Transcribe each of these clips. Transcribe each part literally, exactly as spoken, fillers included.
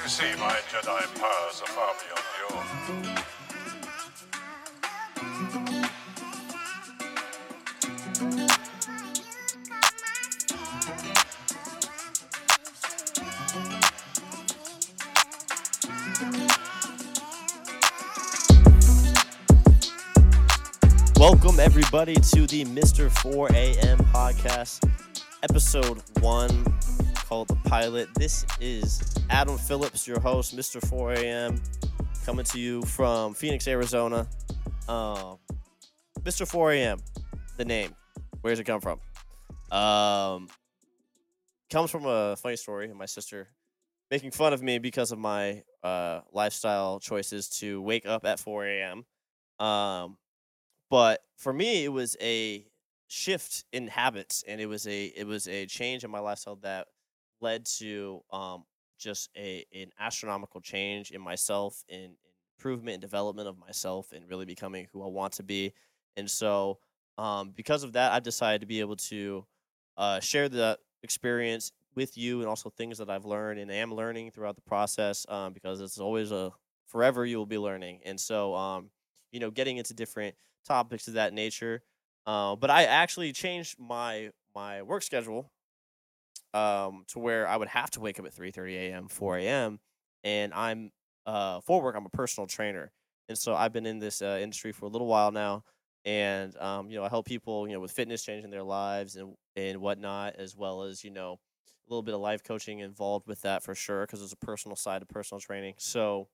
You see, my Jedi powers are far beyond yours. Welcome, everybody, to the Mister four A M podcast, episode one, called The Pilot. This is Adam Phillips, your host, Mister four A M, coming to you from Phoenix, Arizona. Uh, Mister four A M, the name. Where does it come from? Um, comes from a funny story. My sister making fun of me because of my uh, lifestyle choices to wake up at four A M. Um, But for me, it was a shift in habits, and it was a it was a change in my lifestyle that led to um just a an astronomical change in myself, in, in improvement and development of myself, and really becoming who I want to be. And so, um, because of that, I've decided to be able to uh, share the experience with you, and also things that I've learned and am learning throughout the process. Um, because it's always a forever you will be learning, and so um, you know, getting into different topics of that nature. Uh, but I actually changed my my work schedule um, to where I would have to wake up at three thirty a m, four a m, and I'm uh, for work. I'm a personal trainer, and so I've been in this uh, industry for a little while now. And um, you know, I help people, you know, with fitness, changing their lives and and whatnot, as well as, you know, a little bit of life coaching involved with that for sure, because there's a personal side of personal training. So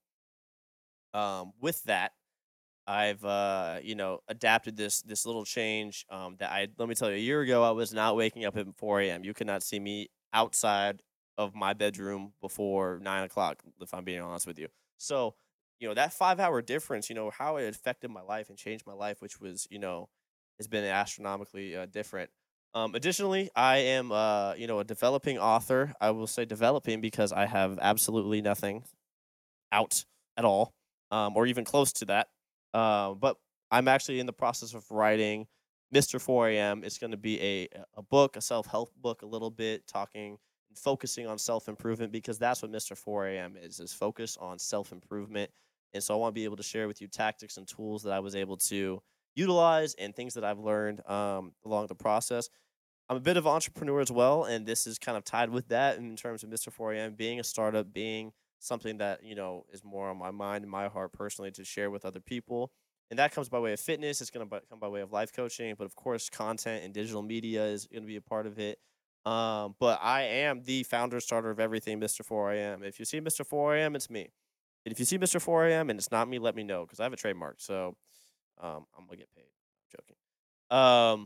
um, with that, I've uh, you know, adapted this this little change, um, that I let me tell you, a year ago I was not waking up at four a m. You could not see me outside of my bedroom before nine o'clock, if I'm being honest with you. So, you know, that five hour difference, you know, how it affected my life and changed my life, which was, you know, has been astronomically uh, different. Um, additionally, I am uh, you know, a developing author. I will say developing because I have absolutely nothing out at all, um, or even close to that. Uh, but I'm actually in the process of writing Mister four A M. It's going to be a a book, a self help book, a little bit talking and focusing on self improvement, because that's what Mister four A M is is focus on self improvement. And so I want to be able to share with you tactics and tools that I was able to utilize, and things that I've learned um, along the process. I'm a bit of an entrepreneur as well, and this is kind of tied with that in terms of Mister four A M being a startup, being something that, you know, is more on my mind and my heart personally to share with other people. And that comes by way of fitness. It's going to come by way of life coaching, but of course, content and digital media is going to be a part of it. Um, but I am the founder starter of everything Mister four A M. If you see Mister four A M, it's me. And if you see Mister four A M and it's not me, let me know, because I have a trademark. So um, I'm gonna get paid. I'm joking. Um,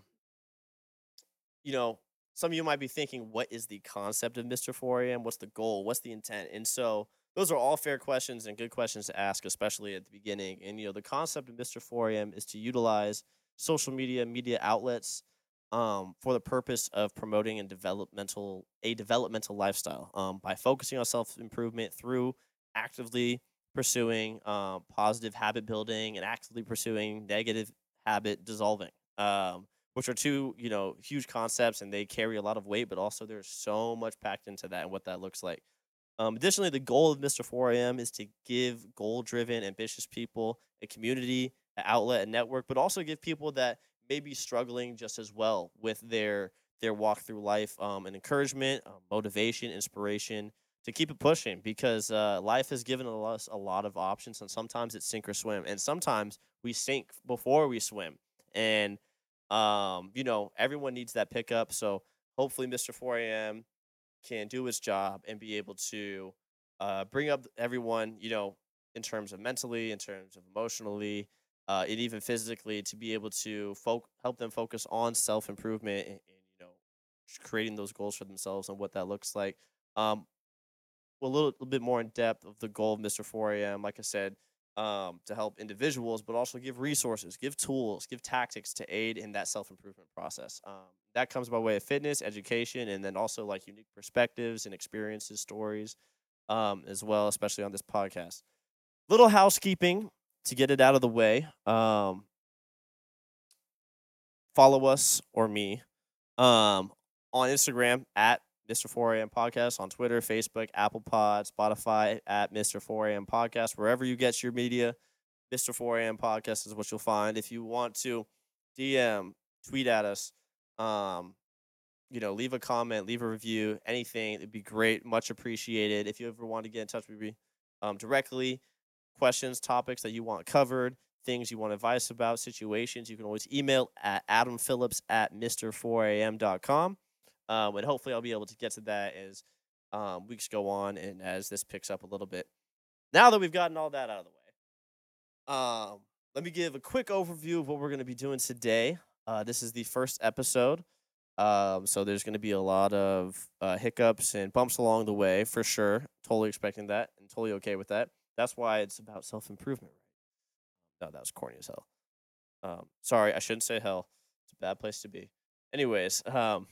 you know, some of you might be thinking, what is the concept of Mister four A M? What's the goal? What's the intent? And so those are all fair questions and good questions to ask, especially at the beginning. And, you know, the concept of Mister four A M is to utilize social media, media outlets, um, for the purpose of promoting and developmental a developmental lifestyle, um, by focusing on self improvement through actively pursuing um, positive habit building and actively pursuing negative habit dissolving. Um, which are two, you know, huge concepts, and they carry a lot of weight, but also there's so much packed into that and what that looks like. Um, additionally, the goal of Mister four A M is to give goal driven, ambitious people a community, an outlet, a network, but also give people that may be struggling just as well with their their walk through life, um, and encouragement, um, motivation, inspiration to keep it pushing, because uh, life has given us a lot of options, and sometimes it's sink or swim, and sometimes we sink before we swim. And um, you know, everyone needs that pickup. So hopefully Mister four A M can do its job and be able to uh, bring up everyone, you know, in terms of mentally, in terms of emotionally, uh, and even physically, to be able to folk help them focus on self improvement, and, and, you know, creating those goals for themselves and what that looks like. Um, a little, little bit more in depth of the goal of Mister four A M, like I said, um, to help individuals, but also give resources, give tools, give tactics to aid in that self improvement process. Um, that comes by way of fitness, education, and then also like unique perspectives and experiences, stories, um, as well, especially on this podcast. Little housekeeping to get it out of the way. Um, follow us, or me, um, on Instagram at Mister four A M Podcast on Twitter, Facebook, Apple Pod, Spotify at Mister four A M Podcast. Wherever you get your media, Mister four A M Podcast is what you'll find. If you want to D M, tweet at us, um, you know, leave a comment, leave a review, anything, it'd be great. Much appreciated. If you ever want to get in touch with me um, directly, questions, topics that you want covered, things you want advice about, situations, you can always email at adam phillips at mister four a m dot com. Um, and hopefully I'll be able to get to that as um, weeks go on and as this picks up a little bit. Now that we've gotten all that out of the way, um, let me give a quick overview of what we're going to be doing today. Uh, this is the first episode. Um, so there's going to be a lot of uh, hiccups and bumps along the way for sure. Totally expecting that and totally okay with that. That's why it's about self improvement, right? No, that was corny as hell. Um, sorry, I shouldn't say hell. It's a bad place to be. Anyways, um,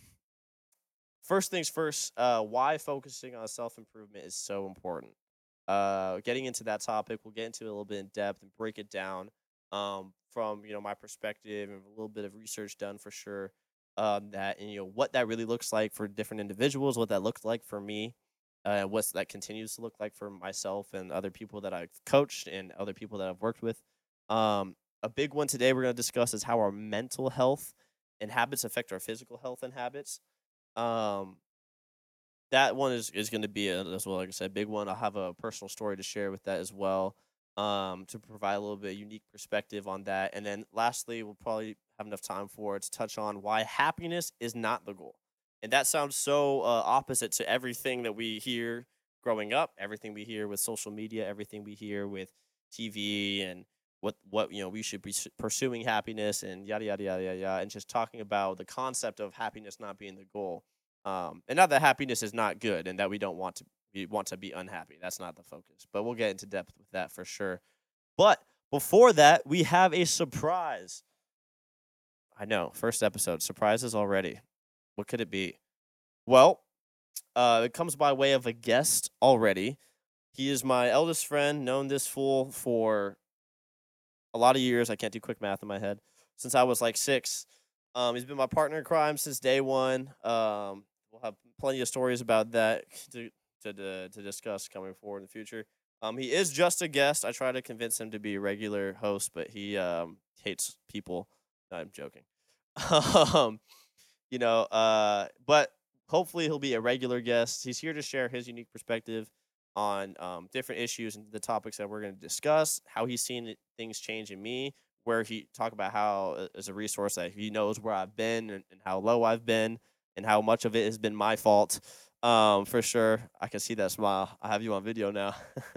first things first. Uh, why focusing on self improvement is so important. Uh, getting into that topic, we'll get into it a little bit in depth and break it down. Um, from you know my perspective and a little bit of research done for sure. Um, that and you know what that really looks like for different individuals, what that looks like for me, uh, what that continues to look like for myself and other people that I've coached and other people that I've worked with. Um, a big one today we're going to discuss is how our mental health and habits affect our physical health and habits. Um, that one is, is going to be a, as well, like I said, big one. I'll have a personal story to share with that as well, um, to provide a little bit of unique perspective on that. And then lastly, we'll probably have enough time for it to touch on why happiness is not the goal. And that sounds so uh, opposite to everything that we hear growing up, everything we hear with social media, everything we hear with T V and what, what you know, we should be s- pursuing happiness and yada, yada, yada, yada, yada, and just talking about the concept of happiness not being the goal. Um, and not that happiness is not good and that we don't want to we want to be unhappy. That's not the focus. But we'll get into depth with that for sure. But before that, we have a surprise. I know, first episode, surprises already. What could it be? Well, uh, it comes by way of a guest already. He is my eldest friend, known this fool for a lot of years. I can't do quick math in my head. Since I was like six. Um, he's been my partner in crime since day one. Um, we'll have plenty of stories about that to to to, to discuss coming forward in the future. Um, he is just a guest. I try to convince him to be a regular host, but he um hates people. No, I'm joking. um, you know, uh, but hopefully he'll be a regular guest. He's here to share his unique perspective on um, different issues and the topics that we're going to discuss. How he's seen it, things change in me. Where he talk about how uh, as a resource that he knows where I've been and, and how low I've been and how much of it has been my fault. Um, for sure, I can see that smile. I have you on video now.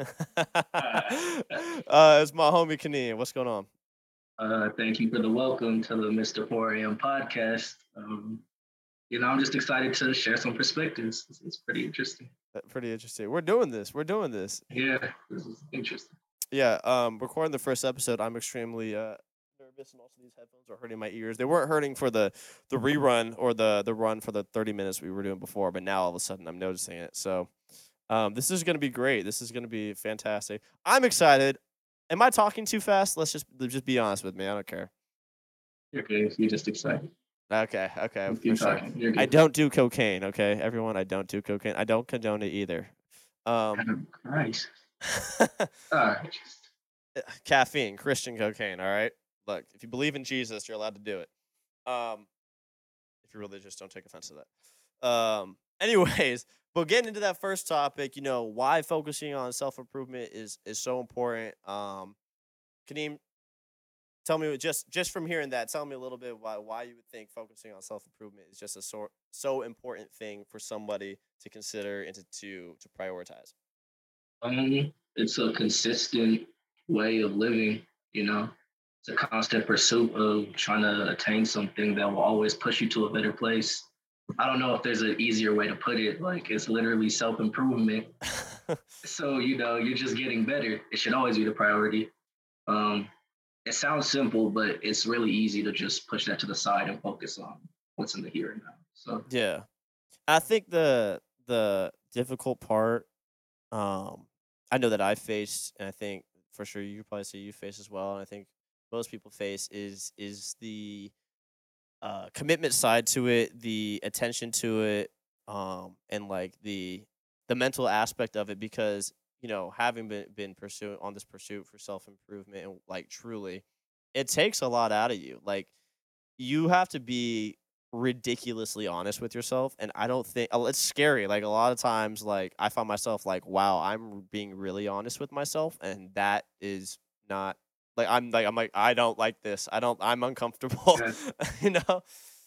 Uh, uh, it's my homie Kaneem. What's going on? uh, thank you for the welcome to the Mister four A M podcast. Um, you know, I'm just excited to share some perspectives. It's, it's pretty interesting. Uh, Pretty interesting. We're doing this. We're doing this. Yeah, this is interesting. Yeah, um, recording the first episode, I'm extremely uh nervous, and also these headphones are hurting my ears. They weren't hurting for the the rerun or the the run for the thirty minutes we were doing before, but now all of a sudden I'm noticing it. So, um, this is gonna be great. This is gonna be fantastic. I'm excited. Am I talking too fast? Let's just let's just be honest with me. I don't care. You're good. You're just excited. Okay, okay, You for keep sure. talking. You're I good. don't do cocaine. Okay, everyone, I don't do cocaine. I don't condone it either. Um, Oh, Christ. Uh, just, caffeine, Christian cocaine. All right. Look, if you believe in Jesus, you're allowed to do it. Um, if you're religious, don't take offense to that. Um, anyways, but getting into that first topic, you know, why focusing on self improvement is is so important. Um, Kadeem, tell me just just from hearing that, tell me a little bit why why you would think focusing on self improvement is just a so so important thing for somebody to consider and to to, to prioritize. um, it's a consistent way of living, you know. It's a constant pursuit of trying to attain something that will always push you to a better place. I don't know if there's an easier way to put it. Like it's literally self improvement. So, you know, you're just getting better. It should always be the priority. Um, it sounds simple, but it's really easy to just push that to the side and focus on what's in the here and now. So, Yeah, I think the the difficult part, um, I know that I faced, and I think for sure you probably say you face as well, and I think most people face is is the uh, commitment side to it, the attention to it, um, and like the the mental aspect of it because you know having been been pursuing on this pursuit for self improvement and like truly, it takes a lot out of you. Like you have to be ridiculously honest with yourself, and I don't think oh, it's scary. Like a lot of times, like I find myself like, wow, I'm being really honest with myself, and that is not like I'm like I'm like I don't like this. I don't. I'm uncomfortable. Yeah. you know.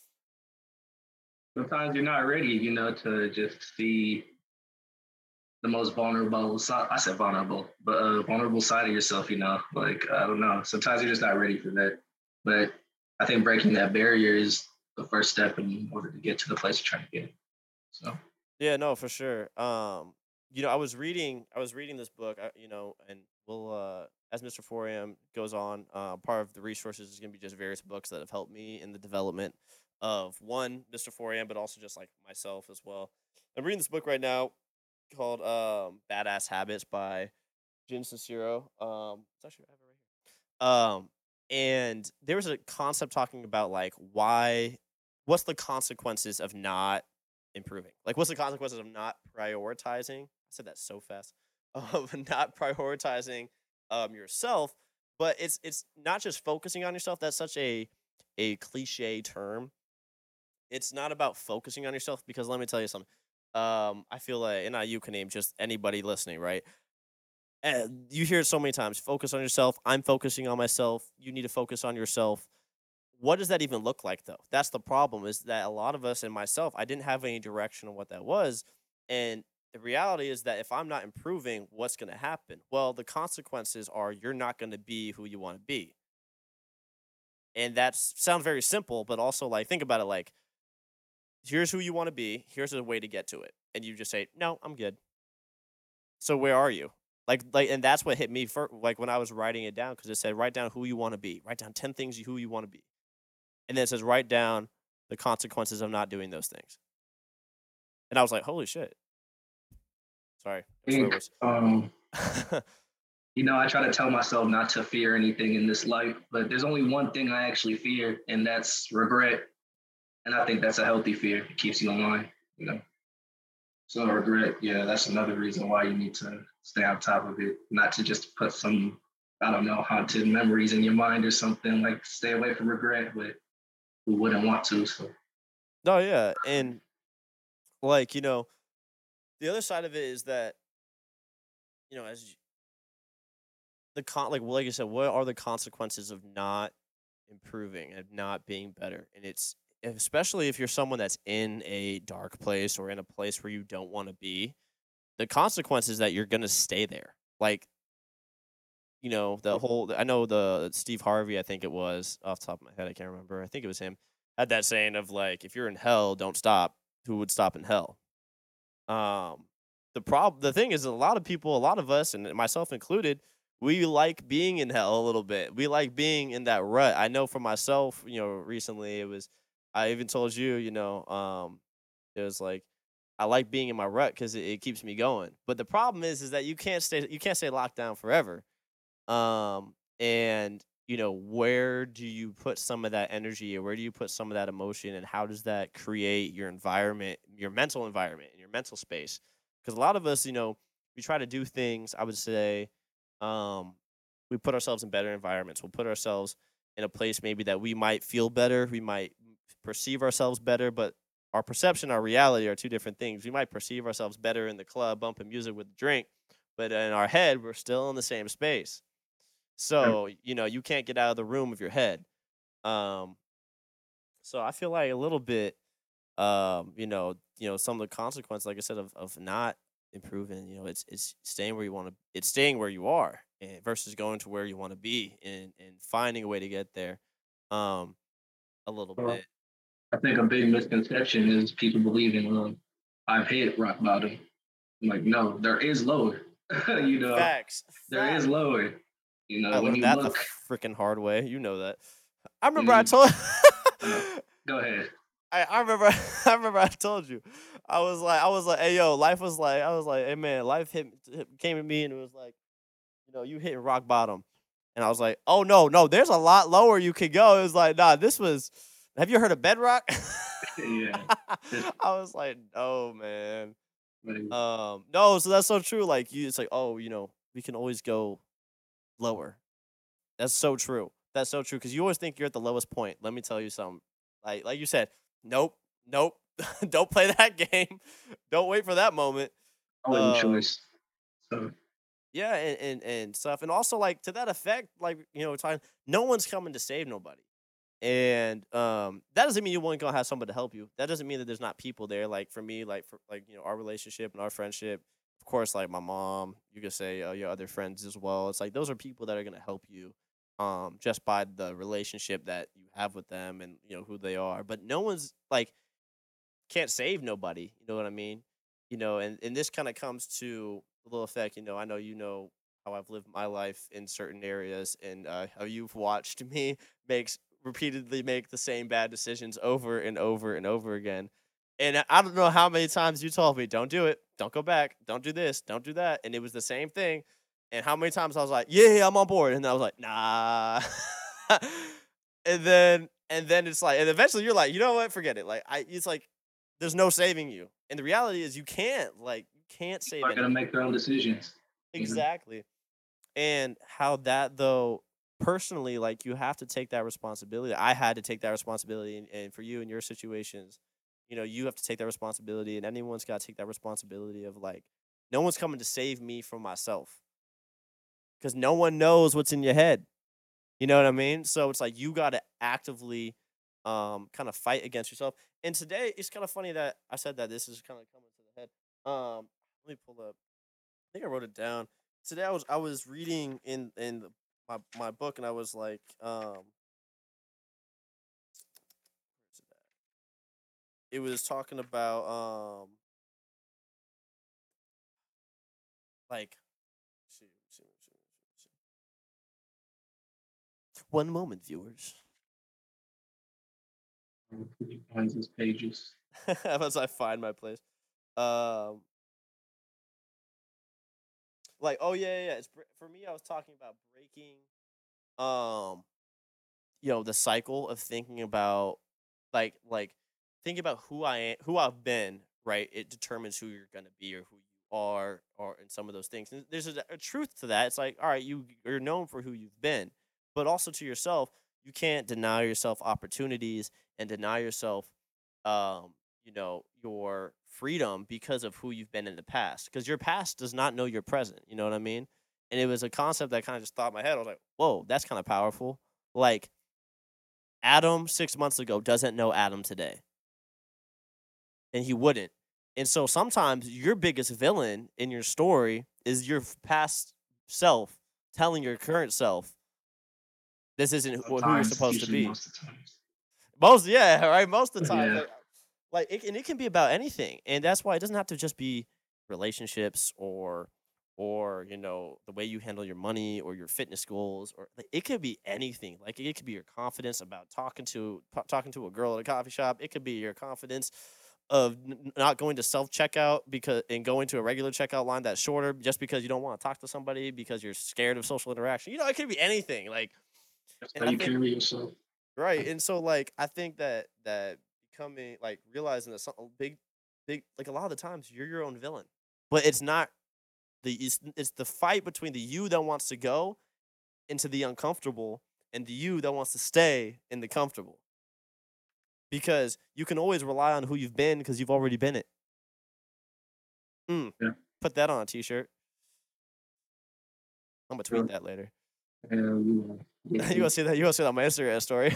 Sometimes you're not ready, you know, to just see the most vulnerable side. I said vulnerable, but uh, vulnerable side of yourself, you know. Like I don't know. Sometimes you're just not ready for that. But I think breaking that barrier is the first step in order to get to the place you're trying to get. So Yeah, no, for sure. Um, you know, I was reading, I was reading this book, uh, you know, and we'll, uh, as mister four a m goes on, uh, part of the resources is going to be just various books that have helped me in the development of one mister four a m, but also just like myself as well. I'm reading this book right now called um, Badass Habits by Jin Sincero. Um, it's actually I have it right here. Um, and there was a concept talking about like why, what's the consequences of not improving? Like, what's the consequences of not prioritizing? I said that so fast. Of not prioritizing um yourself, but it's it's not just focusing on yourself. That's such a a cliche term. It's not about focusing on yourself because let me tell you something. Um, I feel like, and not you can name just anybody listening, right? And you hear it so many times. Focus on yourself. I'm focusing on myself. You need to focus on yourself. What does that even look like though? That's the problem is that a lot of us and myself, I didn't have any direction on what that was. And the reality is that if I'm not improving, what's going to happen? Well, the consequences are you're not going to be who you want to be. And that sounds very simple, but also like think about it like here's who you want to be, here's a way to get to it. And you just say, "No, I'm good." So where are you? Like like and that's what hit me for like when I was writing it down cuz it said write down who you want to be. Write down ten things you, who you want to be. And then it says write down the consequences of not doing those things. And I was like, "Holy shit." Sorry. I No swear think words. um, you know, I try to tell myself not to fear anything in this life, but there's only one thing I actually fear, and that's regret. And I think that's a healthy fear. It keeps you in line, you know. So regret, yeah, that's another reason why you need to stay on top of it, not to just put some, I don't know, haunted memories in your mind or something. Like stay away from regret, but who wouldn't want to? So No, yeah. And like, you know, the other side of it is that, you know, as y- the con like well, like you said, what are the consequences of not improving and not being better? And it's especially if you're someone that's in a dark place or in a place where you don't want to be, the consequence is that you're gonna stay there. Like, you know, the whole I know the Steve Harvey, I think it was off the top of my head, I can't remember. I think it was him. Had that saying of like, if you're in hell, don't stop. Who would stop in hell? Um, the prob the thing is a lot of people, a lot of us, and myself included, we like being in hell a little bit. We like being in that rut. I know for myself, you know, recently it was I even told you, you know, um, it was like I like being in my rut because it, it keeps me going. But the problem is is that you can't stay you can't stay locked down forever. Um, and you know, where do you put some of that energy or where do you put some of that emotion and how does that create your environment, your mental environment and your mental space? Because a lot of us, you know, we try to do things, I would say, um, we put ourselves in better environments. We'll put ourselves in a place maybe that we might feel better, we might perceive ourselves better, but our perception, our reality are two different things. We might perceive ourselves better in the club, bumping music with a drink, but in our head, we're still in the same space. So, you know, you can't get out of the room of your head. Um, so I feel like a little bit, um, you know, you know, some of the consequences, like I said, of, of not improving, you know, it's it's staying where you want to, it's staying where you are, and versus going to where you want to be, and and finding a way to get there, um, a little uh, bit. I think a big misconception is people believing, um, I've hit rock bottom. I'm like, no, there is lower. you know, Facts, there is facts. lower. You I know, when learned you that the look, freaking hard way. You know that. I when remember I you, told. uh, go ahead. I, I remember I remember I told you. I was like I was like, hey yo, life was like I was like, hey man, life hit, hit came at me and it was like, you know, you hitting rock bottom. And I was like, oh no, no, there's a lot lower you could go. It was like, nah, this was have you heard of bedrock? Yeah. It's I was like, no, man. like, Um, no, so that's so true. Like you, it's like, oh, you know, we can always go lower. That's so true. That's so true because you always think you're at the lowest point. Let me tell you something. Like like you said, nope, nope. Don't play that game. Don't wait for that moment. I wasn't Um, choice. So yeah, and, and and stuff, and also like to that effect, like you know, time. No one's coming to save nobody. And um that doesn't mean you won't gonna have somebody to help you. That doesn't mean that there's not people there. Like for me, like for like you know our relationship and our friendship, of course, like my mom, you could say uh, your other friends as well. It's like those are people that are gonna help you, um, just by the relationship that you have with them and you know who they are. But no one's like can't save nobody. You know what I mean? You know, and and this kind of comes to a little effect. You know, I know you know how I've lived my life in certain areas, and uh, how you've watched me makes repeatedly make the same bad decisions over and over and over again. And I I don't know how many times you told me, "Don't do it. Don't go back. Don't do this. Don't do that." And it was the same thing. And how many times I was like, "Yeah, yeah, I'm on board," and I was like, "Nah." and then and then it's like, and eventually you're like, you know what? Forget it. Like I, it's like there's no saving you. And the reality is you can't, like, you can't save people are gonna anyone. make their own decisions. You know, Exactly. And how that though personally, like you have to take that responsibility. I had to take that responsibility and, and for you in your situations, you know, you have to take that responsibility and anyone's got to take that responsibility of like no one's coming to save me from myself because no one knows what's in your head. You know what I mean? So it's like you got to actively um kind of fight against yourself. And today it's kind of funny that I said that this is kind of coming to the head. Um let me pull up. I think I wrote it down. Today I was I was reading in in the, my my book and I was like um where's it at? It was talking about um like let's see, let's see, let's see, let's see, let's see. One moment, viewers. he finds his pages. As I find my place. Um like oh yeah, yeah, yeah. It's bre- for me I was talking about breaking um you know the cycle of thinking about like like think about who I am, who I've been, right? It determines who you're gonna be or who you are, or in some of those things. And there's a, a truth to that. It's like, all right, you you're known for who you've been, but also to yourself, you can't deny yourself opportunities and deny yourself, um, you know, your freedom because of who you've been in the past. Because your past does not know your present. You know what I mean? And it was a concept that kind of just thought in my head. I was like, whoa, that's kind of powerful. Like Adam six months ago doesn't know Adam today, and he wouldn't. And so sometimes your biggest villain in your story is your f- past self telling your current self this isn't who who you're Sometimes, supposed to usually be. most of the times. Most, yeah, right. Most of the time, Yeah. like, like it, and it can be about anything, and that's why it doesn't have to just be relationships or or you know the way you handle your money or your fitness goals or like, it could be anything. Like it could be your confidence about talking to po- talking to a girl at a coffee shop. It could be your confidence of n- n- not going to self checkout because and going to a regular checkout line that's shorter just because you don't want to talk to somebody because you're scared of social interaction. You know, it could be anything. Like, That's and how I you think carry yourself. right, and so, like, I think that that becoming like, realizing that some big big like, a lot of the times, you're your own villain, but it's not the it's it's the fight between the you that wants to go into the uncomfortable and the you that wants to stay in the comfortable, because you can always rely on who you've been because 'cause you've already been it. Mm, Yeah. put that on a t-shirt. Imma tweet Yeah. that later. And you know, You yeah, gonna see that you gonna see that on my Instagram story.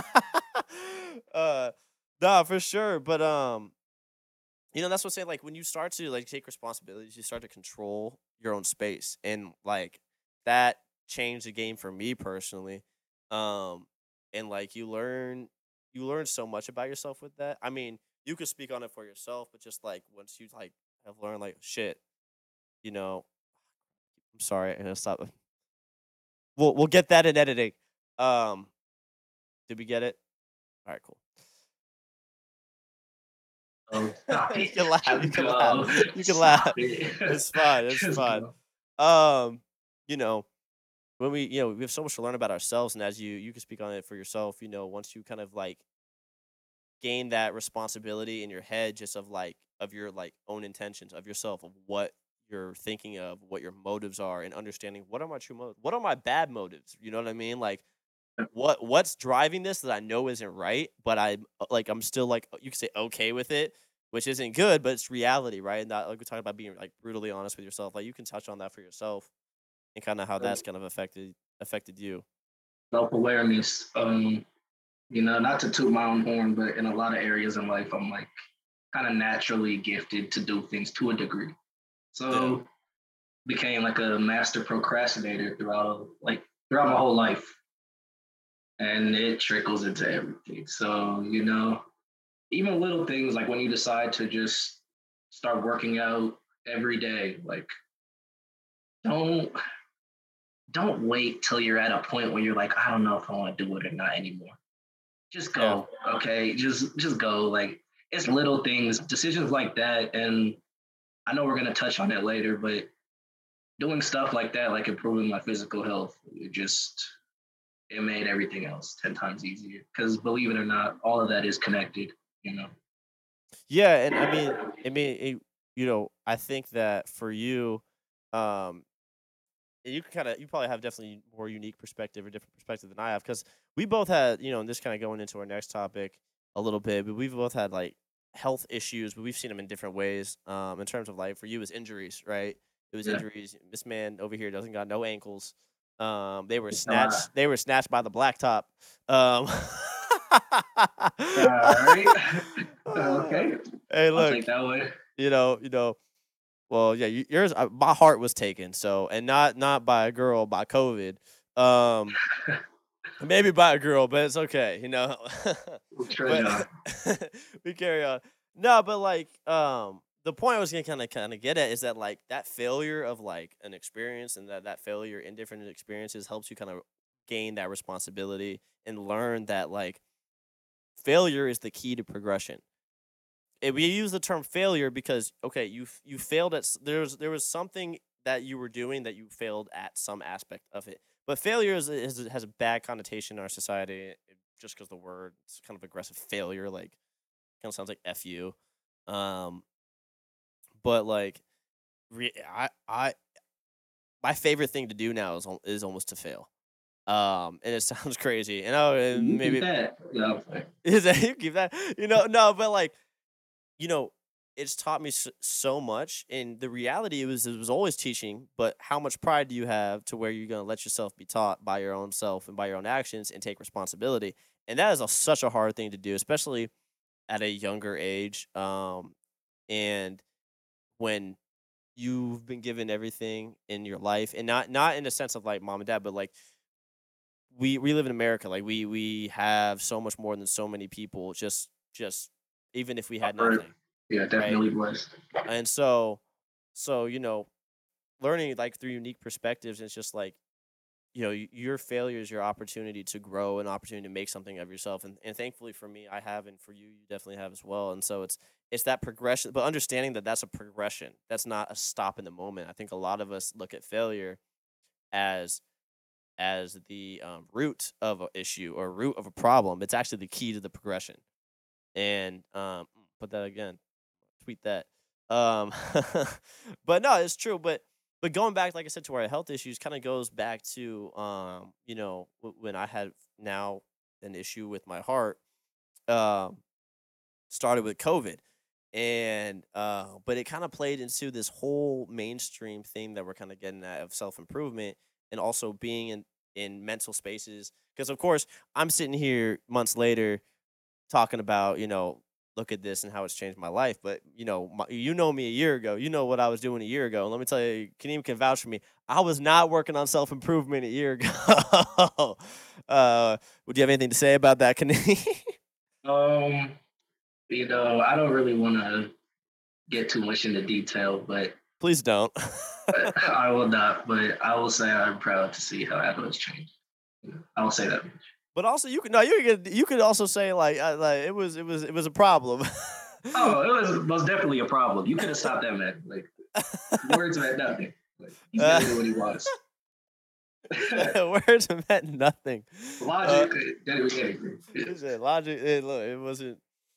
Uh, nah, for sure, but, um you know, that's what I'm saying. Like when you start to like take responsibilities, you start to control your own space, and like that changed the game for me personally. Um, and like you learn, you learn so much about yourself with that. I mean, you could speak on it for yourself, but just like once you like have learned, like shit, you know, I'm sorry, I'm gonna stop. We'll we'll get that in editing. Um, did we get it? All right, cool. oh, stop You it. can laugh. You Just can laugh. go. You can laugh. Stop it. It's fine. It's Just fine. go. Um, you know, when we you know we have so much to learn about ourselves, and as you you can speak on it for yourself, you know once you kind of like gain that responsibility in your head, just of like of your like own intentions of yourself, of what you're thinking of, what your motives are, and understanding what are my true motives, what are my bad motives. You know what I mean? Like what what's driving this that I know isn't right, but I like I'm still like you could say okay with it, which isn't good, but it's reality, right? And not like we're talking about being like brutally honest with yourself. Like you can touch on that for yourself and kind of how that's kind of affected affected you. Self awareness. Um, you know, not to toot my own horn, but in a lot of areas in life, I'm like kind of naturally gifted to do things to a degree. Yeah. So became like a master procrastinator throughout like throughout my whole life. And it trickles into everything. So, you know, even little things like when you decide to just start working out every day, like don't don't wait till you're at a point where you're like, I don't know if I want to do it or not anymore. Just Yeah. go. Okay. Just just go. Like it's little things, decisions like that. And I know we're gonna touch on it later, but doing stuff like that, like improving my physical health, it just it made everything else ten times easier. Because believe it or not, all of that is connected, you know. Yeah, and I mean, I mean, it, you know, I think that for you, um, you can kind of, you probably have definitely more unique perspective or different perspective than I have, because we both had, you know, and this kind of going into our next topic a little bit, but we've both had like health issues, but we've seen them in different ways. Um, in terms of like for you, is injuries, right? It was Yeah. injuries. This man over here doesn't got no ankles. Um, they were It's a lot. snatched. They were snatched by the blacktop. Um, All right. Okay. Hey, I'll look, take that one. you know, you know. Well, yeah, y- yours. Uh, my heart was taken, so, and not not by a girl, by COVID. Um, maybe by a girl, but it's okay, you know. We'll trade on. But we carry on. No, but like, um, the point I was gonna kind of kind of get at is that like that failure of like an experience, and that that failure in different experiences helps you kind of gain that responsibility and learn that like failure is the key to progression. And we use the term failure because okay, you f- you failed at s- there's there was something that you were doing that you failed at some aspect of it. But failure is, is has a bad connotation in our society, eh, just because the word it's kind of aggressive. Failure, like, kind of sounds like f you. Um, but like re- I I my favorite thing to do now is al- is almost to fail. Um, and it sounds crazy, and oh, and You keep maybe that. Yeah. is that you keep that, you know, no, but like, you know, it's taught me so, so much. And the reality was, it was always teaching. But how much pride do you have to where you're gonna let yourself be taught by your own self and by your own actions and take responsibility? And that is a, such a hard thing to do, especially at a younger age. Um, and when you've been given everything in your life, and not not in the sense of like mom and dad, but like we we live in America. Like we we have so much more than so many people. Just just even if we had Right. nothing, Yeah, right? definitely blessed. And so so you know, learning like through unique perspectives, it's just like, you know, y- your failure is your opportunity to grow, an opportunity to make something of yourself. And, and thankfully for me, I have, and for you, you definitely have as well. And so it's it's that progression, but understanding that that's a progression, that's not a stop in the moment. I think a lot of us look at failure as as the um, root of an issue or root of a problem. It's actually the key to the progression. And um, put that again, tweet that. Um, but no, it's true. But but going back, like I said, to our health issues, kind of goes back to um, you know, w- when I had now an issue with my heart. Um, Started with COVID, and uh, but it kind of played into this whole mainstream thing that we're kind of getting at of self improvement, and also being in in mental spaces. Because of course, I'm sitting here months later talking about, you know, look at this and how it's changed my life. But you know, my, you know me a year ago. You know what I was doing a year ago. And let me tell you, Kaneem can vouch for me. I was not working on self improvement a year ago. uh, would you have anything to say about that, Kaneem? Um, you know, I don't really want to get too much into detail, but Please don't. uh, I will not. But I will say I'm proud to see how Apple has changed. You know, I will say that much. But also, you could no, you could you could also say like, uh, like it was it was it was a problem. Oh, it was most definitely a problem. You could have stopped that man. Like words meant nothing. Like, he's Uh, gonna do what he wants. words meant nothing. Uh, Logic uh, didn't mean anything. he said logic. It, look, it wasn't.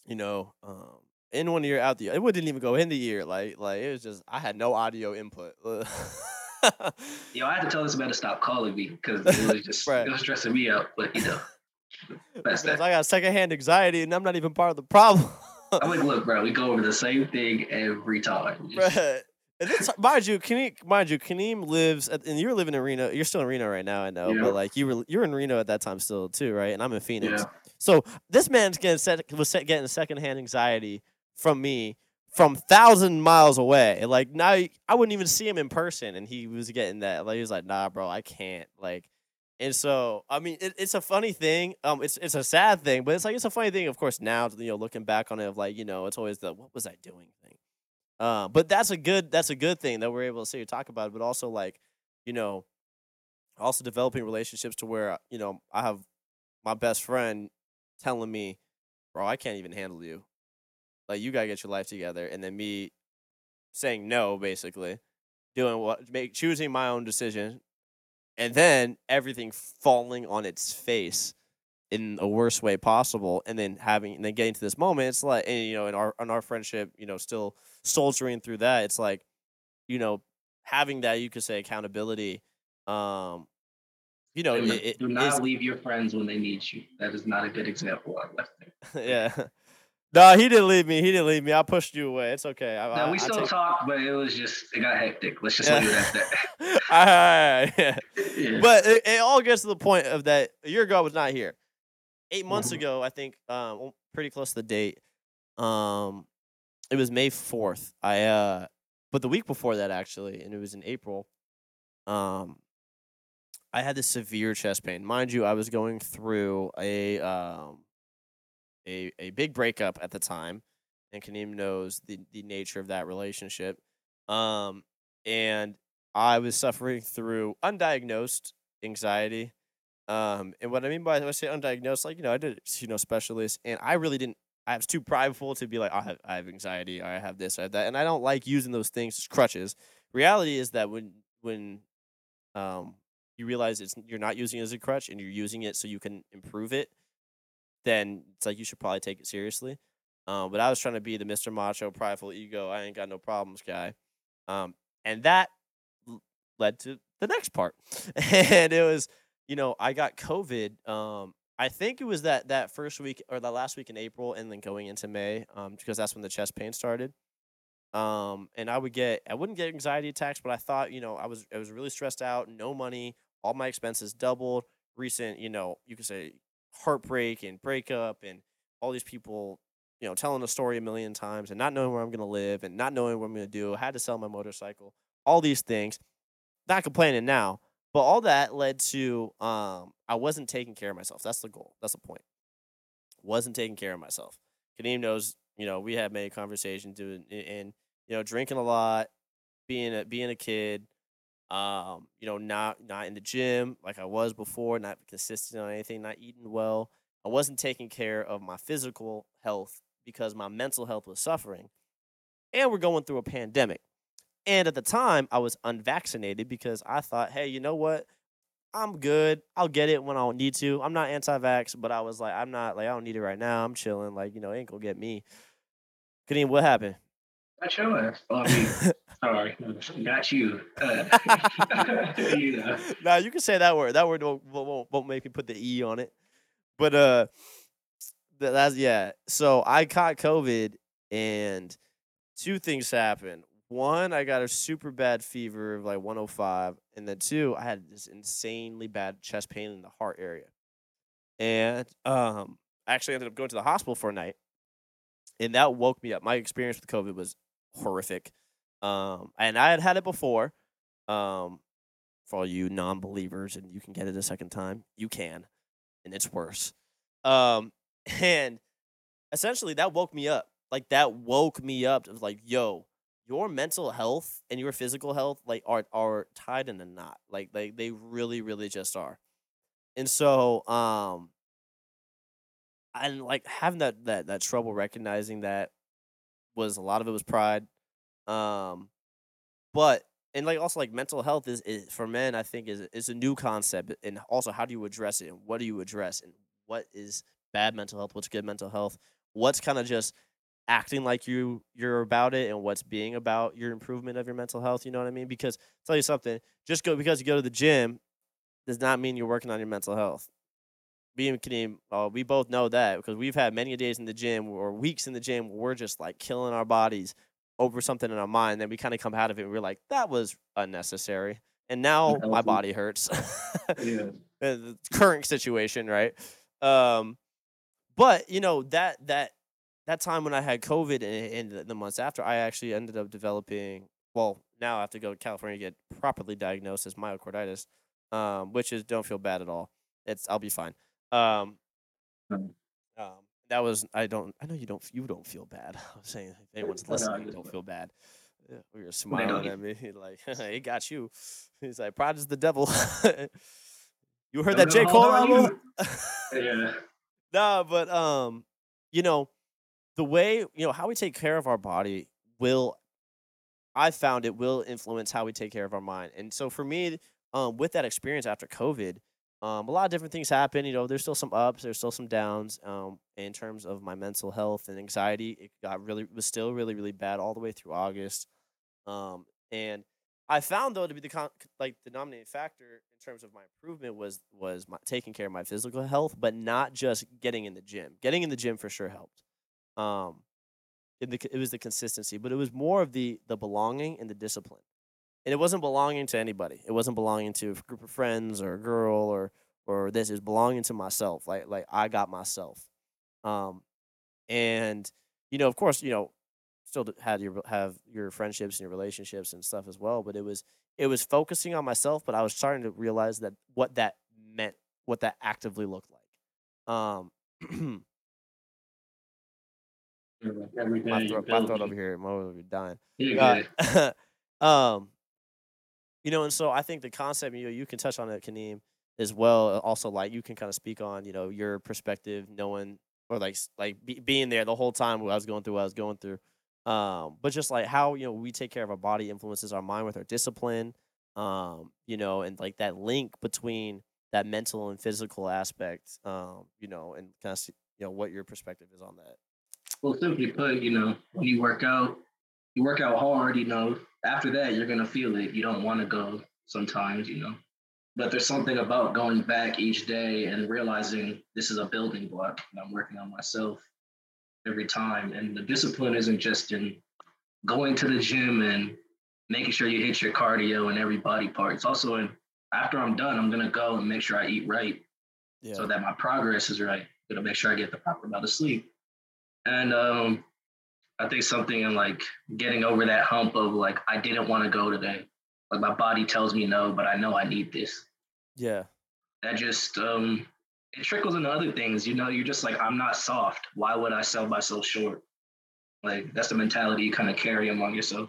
you know, um, in one ear, out the it wouldn't even go in the ear. Like like it was just I had no audio input. Yo, I had to tell this man to stop calling me because it was just Right. it was stressing me out. But you know, that's Because that. I got secondhand anxiety and I'm not even part of the problem. I'm like, look, bro, we go over the same thing every time. Just, Right. And this, mind you, Kaneem, mind you, Kaneem lives, at, and you're living in Reno. You're still in Reno right now, I know, yeah, but like you were, you're in Reno at that time still too, right? And I'm in Phoenix. yeah. So this man's getting set, was set, getting secondhand anxiety from me from thousand miles away. And like now, I wouldn't even see him in person, and he was getting that. Like he was like, "Nah, bro, I can't." Like, and so I mean, it, it's a funny thing. Um, it's it's a sad thing, but it's like it's a funny thing, of course. Now, you know, looking back on it, of like you know, it's always the "what was I doing" thing. Uh, but that's a good that's a good thing that we're able to sit here and talk about it, but also like, you know, also developing relationships to where, you know, I have my best friend telling me, bro, I can't even handle you. Like you gotta get your life together. And then me saying no, basically, doing what make choosing my own decision, and then everything falling on its face in a worst way possible, and then having and then getting to this moment, it's like and, you know, in our in our friendship, you know, still soldiering through that, it's like you know, having that you could say accountability, um, you know, Do it, not, it do is not leave your friends when they need you. That is not a good example. I left there. But yeah. yeah. No, he didn't leave me. He didn't leave me. I pushed you away. It's okay. I No, I, we I still take talked, but it was just it got hectic. Let's just yeah. leave it at that. Alright, yeah. Yeah. But it, it all gets to the point of that a year ago I was not here. Eight months Mhm. ago, I think, um, well, pretty close to the date. Um, it was May fourth. I uh, but the week before that actually, and it was in April. Um, I had this severe chest pain. Mind you, I was going through a um a a big breakup at the time, and Kaneem knows the the nature of that relationship. Um, and I was suffering through undiagnosed anxiety. Um, and what I mean by when I say undiagnosed, like you know, I did you know specialist, and I really didn't. I was too prideful to be like, I have I have anxiety, I have this, I have that, and I don't like using those things as crutches. Reality is that when when um, you realize it's you're not using it as a crutch and you're using it so you can improve it, then it's like you should probably take it seriously. Um, but I was trying to be the mister Macho, prideful ego, I ain't got no problems guy. Um, and that l- led to the next part. And it was, you know, I got COVID. Um, I think it was that that first week or the last week in April and then going into May, um, because that's when the chest pain started. Um, and I would get I wouldn't get anxiety attacks, but I thought, you know, I was I was really stressed out, no money, all my expenses doubled, recent, you know, you could say heartbreak and breakup and all these people, you know, telling the story a million times and not knowing where I'm gonna live and not knowing what I'm gonna do. I had to sell my motorcycle, all these things. Not complaining now, but all that led to um I wasn't taking care of myself. That's the goal. That's the point. Wasn't taking care of myself. Kadeem knows, you know, we had many conversations doing and you know, drinking a lot, being a being a kid, um, you know, not not in the gym like I was before, not consistent on anything, not eating well. I wasn't taking care of my physical health because my mental health was suffering. And we're going through a pandemic. And at the time, I was unvaccinated because I thought, hey, you know what? I'm good. I'll get it when I don't need to. I'm not anti-vax, but I was like, I'm not like I don't need it right now. I'm chilling. Like, you know, it ain't gonna get me. Kadeem, what happened? Got your ass. Oh, I mean, sorry, got you. Uh, you know. Nah, you can say that word. That word won't, won't, won't make me put the E on it. But uh, th- that's yeah. So I caught COVID, and two things happened. One, I got a super bad fever of like one oh five, and then two, I had this insanely bad chest pain in the heart area, and um, I actually ended up going to the hospital for a night, and that woke me up. My experience with COVID was horrific, um, and I had had it before. Um, for all you non-believers, and you can get it a second time, you can, and it's worse. Um, and essentially that woke me up. Like that woke me up. It was like, yo, your mental health and your physical health like are are tied in a knot. Like like they really, really just are. And so um and like having that that that trouble recognizing that was a lot of it was pride. Um but and like also like mental health is, is for men I think is is a new concept, and also how do you address it and what do you address and what is bad mental health, what's good mental health, what's kind of just acting like you you're about it and what's being about your improvement of your mental health. You know what I mean? Because tell you something, just go because you go to the gym does not mean you're working on your mental health. Me and Kadeem, uh, we both know that because we've had many days in the gym or weeks in the gym where we're just like killing our bodies over something in our mind. Then we kind of come out of it and we're like, that was unnecessary. And now my Unhealthy. body hurts. Yeah. The current situation, right? Um, but you know that that that time when I had COVID and, and the, the months after, I actually ended up developing. Well, now I have to go to California to get properly diagnosed as myocarditis, um, which is don't feel bad at all. It's I'll be fine. Um, Um, um, that was I don't I know you don't you don't feel bad. I'm saying if anyone's I know, I listening, just, don't feel bad. Yeah, we were they don't smiling get, at me like it got you. He's like pride is the devil. You heard don't that go J hard Cole on album? you. Yeah. Nah, but um, you know the way you know how we take care of our body will I found it will influence how we take care of our mind. And so for me, um, with that experience after COVID, um, a lot of different things happen. You know, there's still some ups, there's still some downs. Um, in terms of my mental health and anxiety, it got really was still really really bad all the way through August. Um, and I found though to be the con- like the dominating factor in terms of my improvement was was my taking care of my physical health, but not just getting in the gym. Getting in the gym for sure helped. Um, in the it was the consistency, but it was more of the the belonging and the discipline. And it wasn't belonging to anybody. It wasn't belonging to a group of friends or a girl or or this. Is belonging to myself. Like like I got myself. Um, and you know, of course, you know, still d- had your have your friendships and your relationships and stuff as well. But it was it was focusing on myself. But I was starting to realize that what that meant, what that actively looked like. Um, Every my day you're throat, my throat building. over here, I'm over here dying. You're Uh, good. um, you know, and so I think the concept, you know, you can touch on it, Kaneem, as well. uh, Also, like you can kind of speak on, you know, your perspective, knowing or like s- like be, being there the whole time when I was going through what I was going through. Um, but just like how you know we take care of our body influences our mind with our discipline. Um, you know, and like that link between that mental and physical aspect. Um, you know, and kind of you know what your perspective is on that. Well, simply put, you know, when you work out, you work out hard, you know, after that, you're going to feel it. You don't want to go sometimes, you know. But there's something about going back each day and realizing this is a building block and I'm working on myself every time. And the discipline isn't just in going to the gym and making sure you hit your cardio and every body part. It's also in after I'm done, I'm going to go and make sure I eat right so Yeah. that my progress is right. I'm going to make sure I get the proper amount of sleep. And um, I think something in like getting over that hump of like, I didn't want to go today. Like my body tells me no, but I know I need this. Yeah. That just, um, it trickles into other things. You know, you're just like, I'm not soft. Why would I sell myself short? Like that's the mentality you kind of carry among yourself.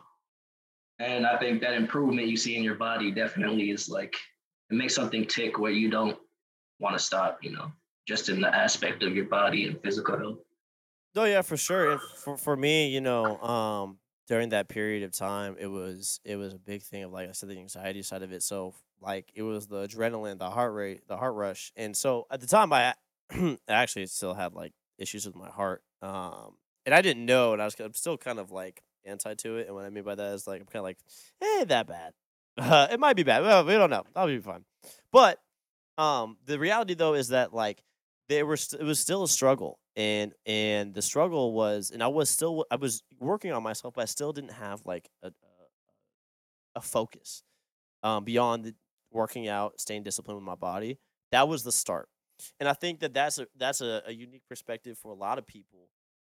And I think that improvement you see in your body definitely is like, it makes something tick where you don't want to stop, you know, just in the aspect of your body and physical health. No, yeah, for sure. And for for me, you know, um, during that period of time, it was it was a big thing of like I said, the anxiety side of it. So like it was the adrenaline, the heart rate, the heart rush. And so at the time, I I actually still had like issues with my heart. Um, and I didn't know, and I was I'm still kind of like anti to it. And what I mean by that is like I'm kind of like, eh, that bad. Uh, it might be bad. Well, we don't know. I'll be fine. But um, the reality though is that like they were st- it was still a struggle, and and the struggle was, and I was still I was working on myself, but I still didn't have like a a, a focus um beyond the working out, staying disciplined with my body. That was the start, and I think that that's a that's a, a unique perspective for a lot of people.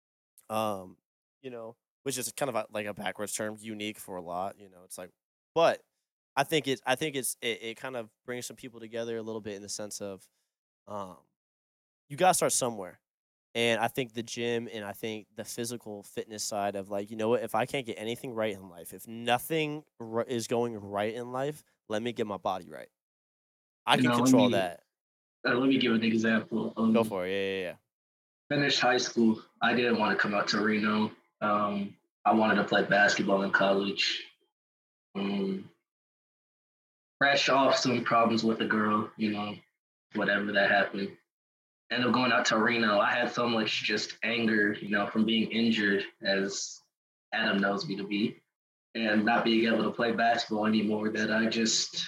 Um, you know, which is kind of a, like a backwards term, unique for a lot. You know, it's like, but I think it's I think it's it, it kind of brings some people together a little bit in the sense of um you gotta start somewhere. And I think the gym and I think the physical fitness side of like, you know what, if I can't get anything right in life, if nothing r- is going right in life, let me get my body right. I You can know, let control me that. uh, let me give an example. Go Um, for it. Yeah, yeah, finished high school. I didn't want to come out to Reno. Um, I wanted to play basketball in college. Um, fresh off some problems with a girl, you know, whatever that happened. ended up going out to Reno. I had so much just anger, you know, from being injured, as Adam knows me to be, and not being able to play basketball anymore, that I just,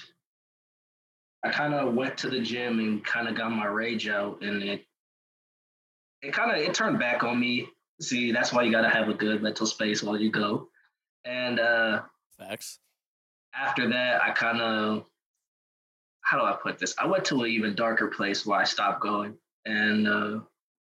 I kind of went to the gym and kind of got my rage out, and it, it kind of, it turned back on me. See, that's why you got to have a good mental space while you go. And uh, Facts. after that, I kind of, how do I put this? I went to an even darker place where I stopped going. And uh,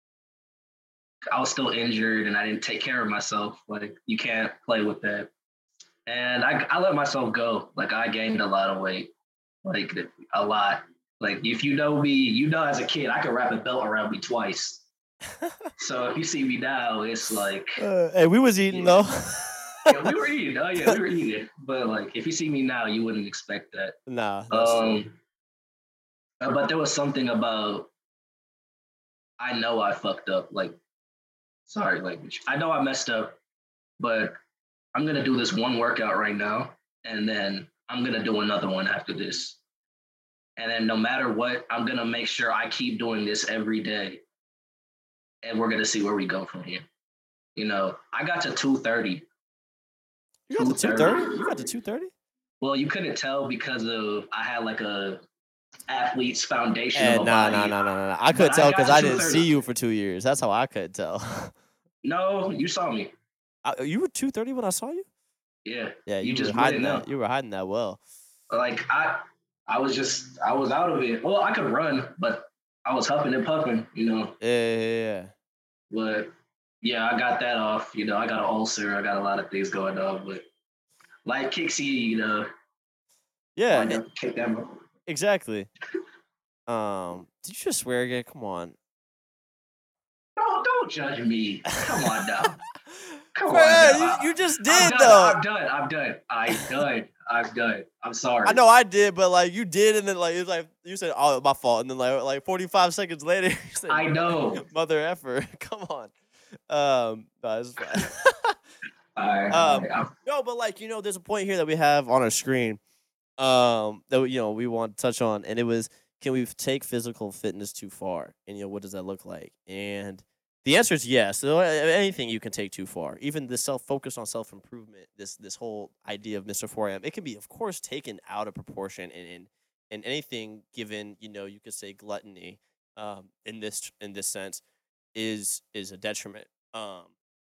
I was still injured and I didn't take care of myself. Like, you can't play with that. And I, I let myself go. Like, I gained a lot of weight, like a lot. Like, if you know me, you know as a kid, I could wrap a belt around me twice. So if you see me now, it's like, Uh, hey, we was eating yeah. though. Yeah, we were eating. Oh yeah, we were eating. But like, if you see me now, you wouldn't expect that. Nah, that's true. Um, uh, but there was something about, I know I fucked up. Like, sorry language. I know I messed up, but I'm gonna do this one workout right now, and then I'm gonna do another one after this. And then no matter what, I'm gonna make sure I keep doing this every day, and we're gonna see where we go from here. You know, I got to two thirty. You got to two thirty? You got to two thirty? Well, you couldn't tell because of I had like a athlete's foundation Hey, of a nah, body. nah, nah, nah, nah. I couldn't I tell got because to I didn't two thirty. see you for two years. That's how I could tell. No, you saw me. I, you were two thirty when I saw you? Yeah. Yeah, you, You were just hiding wouldn't that. know. You were hiding that well. Like I I was just I was out of it. Well, I could run, but I was huffing and puffing, you know. Yeah, yeah, yeah. But yeah, I got that off. You know, I got an ulcer. I got a lot of things going on, but life kicks you, you know. Yeah, Wind e- up, kick that. exactly. Um, did you just swear again? Come on. Don't don't judge me. Come on now. Come on. Bruh, now. you, you just I'm did done. though. I'm done. I'm done. I'm done. I'm done. I'm sorry. I know I did, but like you did, and then like it's like you said, "Oh, my fault," and then like like forty five seconds later, you said, I know. "Mother effer." Come on. Um, no, it's fine. All right, um, all right. I'm- no, but like you know, there's a point here that we have on our screen, um, that we, you know we want to touch on, and it was, can we take physical fitness too far, and you know what does that look like? And the answer is yes. So a- anything you can take too far, even the self focus on self improvement, this this whole idea of Mister four A M, it can be of course taken out of proportion, and and, and anything given, you know, you could say gluttony, um, in this in this sense, is is a detriment. Um,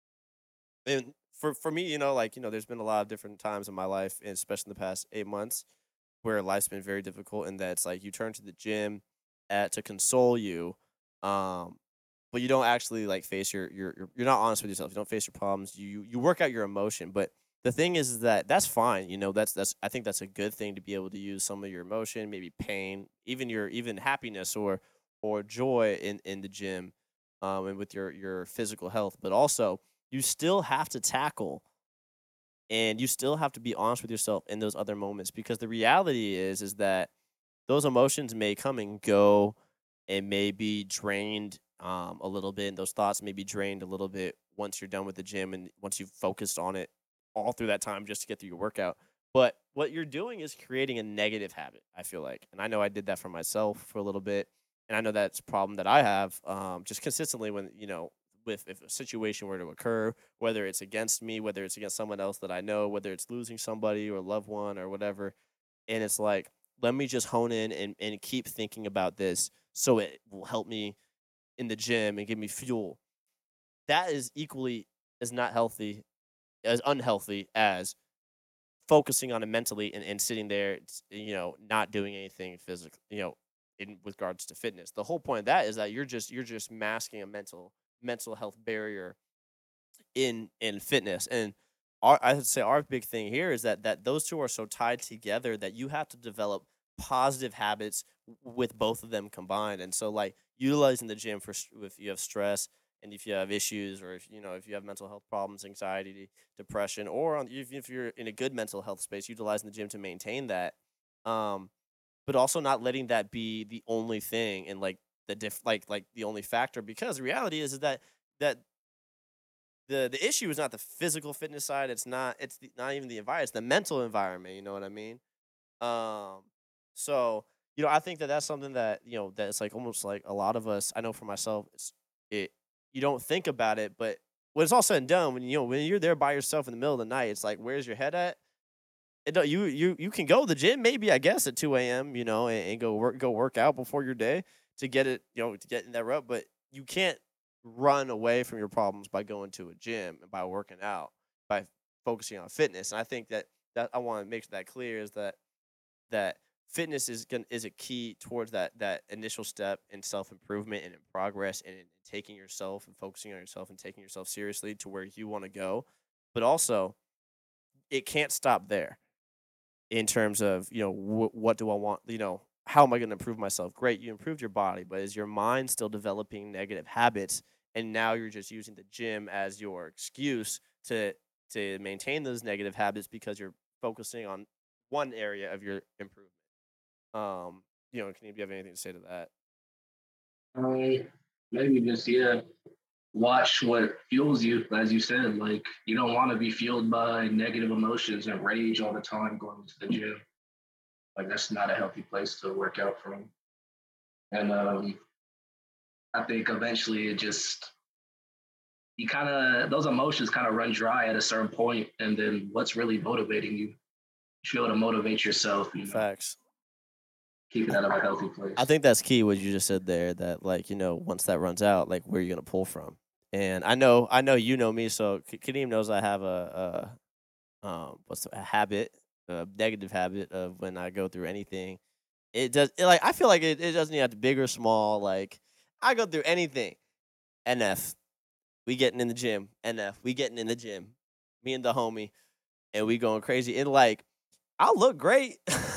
and for for me, you know, like you know, there's been a lot of different times in my life, and especially in the past eight months, where life's been very difficult, and that's like you turn to the gym at to console you, um, but you don't actually like face your your, your you're not honest with yourself. You don't face your problems. You you work out your emotion, but the thing is, is that that's fine. You know, that's that's I think that's a good thing to be able to use some of your emotion, maybe pain, even your even happiness or or joy in in the gym, um, and with your your physical health. But also, you still have to tackle, and you still have to be honest with yourself in those other moments, because the reality is is that those emotions may come and go and may be drained, um, a little bit, and those thoughts may be drained a little bit once you're done with the gym and once you've focused on it all through that time just to get through your workout. But what you're doing is creating a negative habit, I feel like. And I know I did that for myself for a little bit. And I know that's a problem that I have, um, just consistently when, you know, with if a situation were to occur, whether it's against me, whether it's against someone else that I know, whether it's losing somebody or a loved one or whatever. And it's like, let me just hone in and, and keep thinking about this so it will help me in the gym and give me fuel. That is equally as not healthy, as unhealthy as focusing on it mentally, and, and sitting there, s- you know, not doing anything physical, you know, in with regards to fitness. The whole point of that is that you're just you're just masking a mental mental health barrier in in fitness. And our, I would say our big thing here is that that those two are so tied together that you have to develop positive habits w- with both of them combined. And so like utilizing the gym for s- if you have stress and if you have issues, or if you know if you have mental health problems, anxiety, depression, or on, if, if you're in a good mental health space, utilizing the gym to maintain that. Um, but also not letting that be the only thing, and like the diff like like the only factor, because the reality is, is that that the the issue is not the physical fitness side. It's not it's the, not even the environment. It's the mental environment. You know what I mean? Um, so you know, I think that that's something that, you know, that's like almost like a lot of us, I know for myself, it's it you don't think about it, but when it's all said and done, when you know, when you're there by yourself in the middle of the night, it's like, where's your head at? It don't you you you can go to the gym maybe, I guess, at two a m, you know, and, and go work go work out before your day to get it, you know, to get in that rut, but you can't run away from your problems by going to a gym and by working out, by focusing on fitness. And I think that that I want to make that clear is that that fitness is going is a key towards that that initial step in self improvement and in progress and in taking yourself and focusing on yourself and taking yourself seriously to where you want to go. But also, it can't stop there in terms of, you know, wh- what do I want, you know, how am I going to improve myself? Great, you improved your body, but is your mind still developing negative habits? And now you're just using the gym as your excuse to to maintain those negative habits because you're focusing on one area of your improvement. Um, you know, can you do you have anything to say to that? Um, maybe just yeah, watch what fuels you. As you said, like you don't want to be fueled by negative emotions and rage all the time going to the gym. Like that's not a healthy place to work out from. And um, I think eventually it just you kind of those emotions kind of run dry at a certain point, and then what's really motivating you? You should be able to motivate yourself. You know, Facts. keep it out of a healthy I place. think that's key what you just said there that like, you know, once that runs out, like where you gonna pull from. And I know I know you know me, so K- Kadeem knows I have a, a um what's the, a habit, a negative habit of when I go through anything. It does it, like I feel like it, it doesn't even have to big or small. Like I go through anything. N F. We getting in the gym. N F. We getting in the gym. Me and the homie. And we going crazy. And like I look great.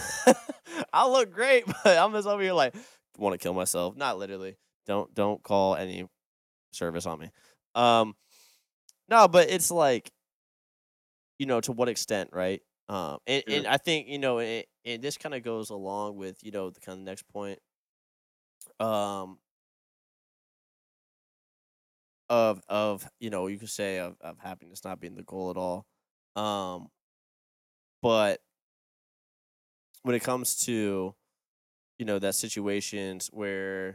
I look great, but I'm just over here like want to kill myself. Not literally. Don't don't call any service on me. Um no, but it's like, you know, to what extent, right? Um and, Yeah. and I think, you know, and, and this kind of goes along with, you know, the kind of next point um of of, you know, you could say of, of happiness not being the goal at all. Um but when it comes to, you know, that situations where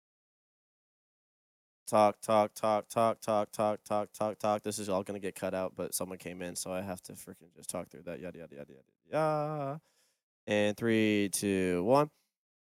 talk, talk, talk, talk, talk, talk, talk, talk, talk. This is all gonna get cut out, but someone came in, so I have to freaking just talk through that. Yada yada yada yada yada. And three, two, one.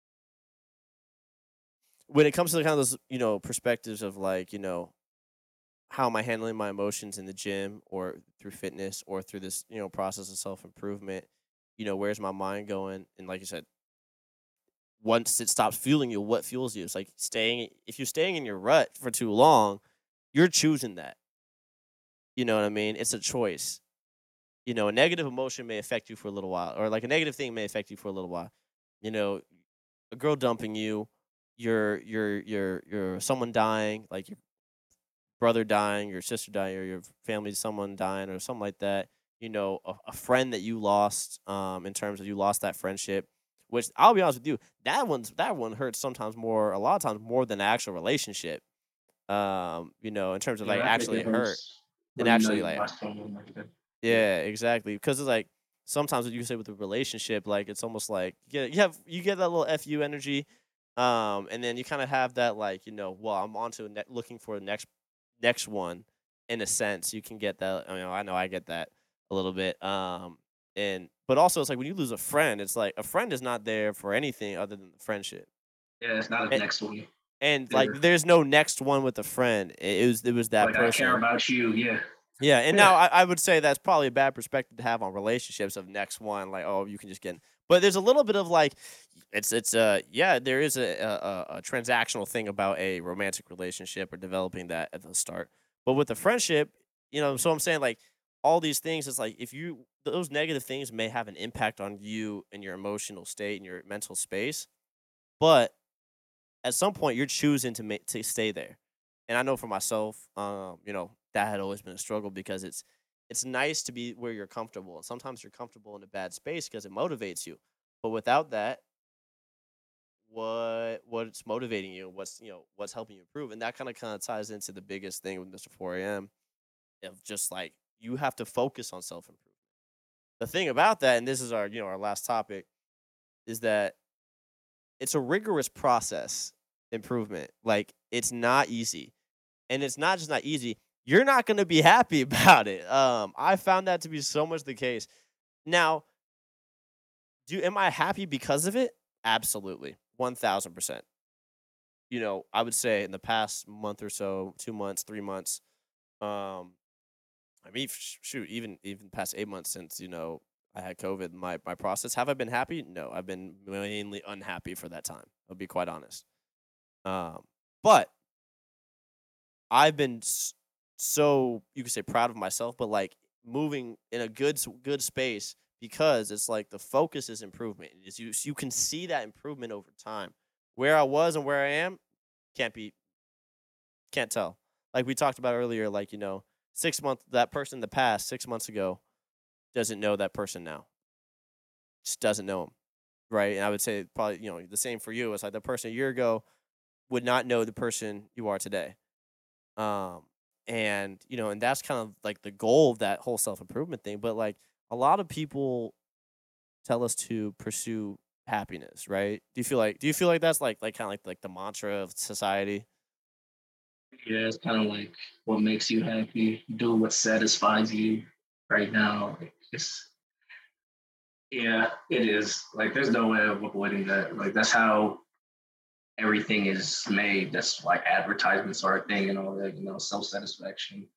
When it comes to the kind of those, you know, perspectives of like, you know, how am I handling my emotions in the gym or through fitness or through this, you know, process of self improvement, you know, where's my mind going? And like you said, once it stops fueling you, what fuels you? It's like staying. If you're staying in your rut for too long, you're choosing that. You know what I mean? It's a choice. You know, a negative emotion may affect you for a little while, or like a negative thing may affect you for a little while. You know, a girl dumping you, your your your your someone dying, like your brother dying, your sister dying, or your family, someone dying, or something like that. You know, a, a friend that you lost, um, in terms of you lost that friendship. Which I'll be honest with you, that one's that one hurts sometimes more, a lot of times more than the actual relationship. Um, you know, in terms of like Yeah, I think actually it hurt hurts and when you know actually you like lost someone like that. Yeah. yeah, exactly. Because it's like sometimes what you say with a relationship, like it's almost like you get you have you get that little F U energy, um, and then you kind of have that like, you know, well, I'm on to a ne- looking for the next next one. In a sense, you can get that. I mean, I know I get that a little bit. Um, and but also it's like when you lose a friend, it's like a friend is not there for anything other than the friendship. Yeah, it's not a And, next one. and like There. there's no next one with a friend. It, it was it was that Like I care person. about you. Yeah. Yeah, and Yeah. now I, I would say that's probably a bad perspective to have on relationships of next one, like, oh, you can just get. But there's a little bit of like, it's it's uh yeah, there is a, a a a transactional thing about a romantic relationship or developing that at the start. But with the friendship, you know, so I'm saying like all these things, it's like if you those negative things may have an impact on you and your emotional state and your mental space, but at some point you're choosing to make to stay there. And I know for myself, um, you know, that had always been a struggle because it's it's nice to be where you're comfortable. And sometimes you're comfortable in a bad space because it motivates you. But without that, what what's motivating you? What's you know, what's helping you improve? And that kind of kind of ties into the biggest thing with mister four A M of just like you have to focus on self improvement. The thing about that, and this is our, you know, our last topic, is that it's a rigorous process improvement. Like it's not easy. And it's not just not easy. You're not going to be happy about it. Um I found that to be so much the case. Now, do am I happy because of it? Absolutely. one thousand percent. You know, I would say in the past month or so, two months, three months, um I mean, sh- shoot, even even past eight months since, you know, I had COVID, my my process. Have I been happy? No, I've been mainly unhappy for that time. I'll be quite honest. Um, but I've been s- so you could say proud of myself, but like moving in a good s- good space because it's like the focus is improvement. Is you you can see that improvement over time. Where I was and where I am can't be can't tell. Like we talked about earlier, like you know, six months that person in the past six months ago doesn't know that person now. Just doesn't know him, right? And I would say probably you know the same for you. It's like the person a year ago would not know the person you are today. Um, and you know, and that's kind of like the goal of that whole self improvement thing. But like a lot of people tell us to pursue happiness, right? Do you feel like do you feel like that's like like kind of like like the mantra of society? Yeah, it's kind of like what makes you happy. Do what satisfies you right now. It's yeah, it is. Like there's no way of avoiding that. Like that's how everything is made. That's like advertisements are a thing and all that, you know, self satisfaction.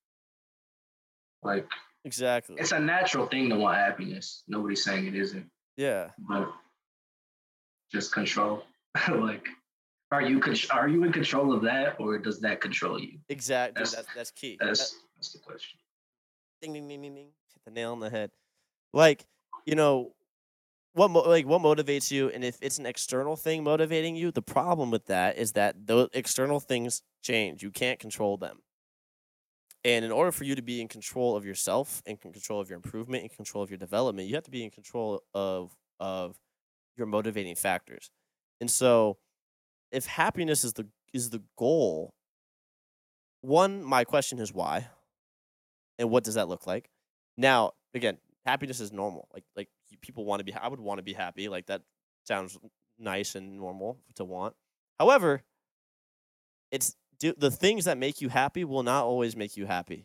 Like Exactly. it's a natural thing to want happiness. Nobody's saying it isn't, Yeah. but just control. Like, are you con- are you in control of that, or does that control you? Exactly. Dude, That's that's that's key. That, that's that's the question. ding ding ding ding ding. Hit the nail on the head. Like you know, what mo- like what motivates you, and if it's an external thing motivating you, the problem with that is that those external things change. You can't control them. And in order for you to be in control of yourself and in control of your improvement and control of your development, you have to be in control of of your motivating factors. And so, if happiness is the is the goal, one, my question is why, and what does that look like? Now, again, happiness is normal. Like like y- people want to be. I would want to be happy. Like that sounds nice and normal to want. However, it's do, the things that make you happy will not always make you happy.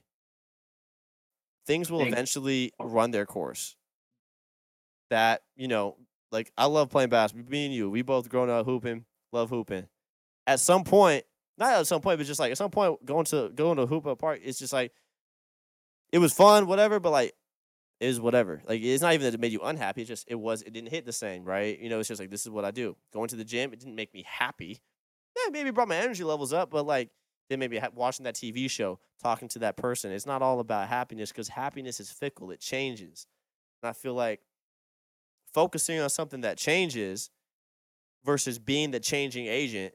Things I will think eventually run their course. That you know, like I love playing basketball. Me and you, we both grown up hooping, love hooping. At some point, not at some point, but just like at some point, going to going to hoop park, it's just like it was fun, whatever. But like it is whatever. Like it's not even that it made you unhappy. It's just it was it didn't hit the same, right? You know, it's just like this is what I do. Going to the gym, it didn't make me happy. Yeah, maybe brought my energy levels up, but like then maybe ha- watching that T V show, talking to that person. It's not all about happiness because happiness is fickle. It changes, and I feel like focusing on something that changes versus being the changing agent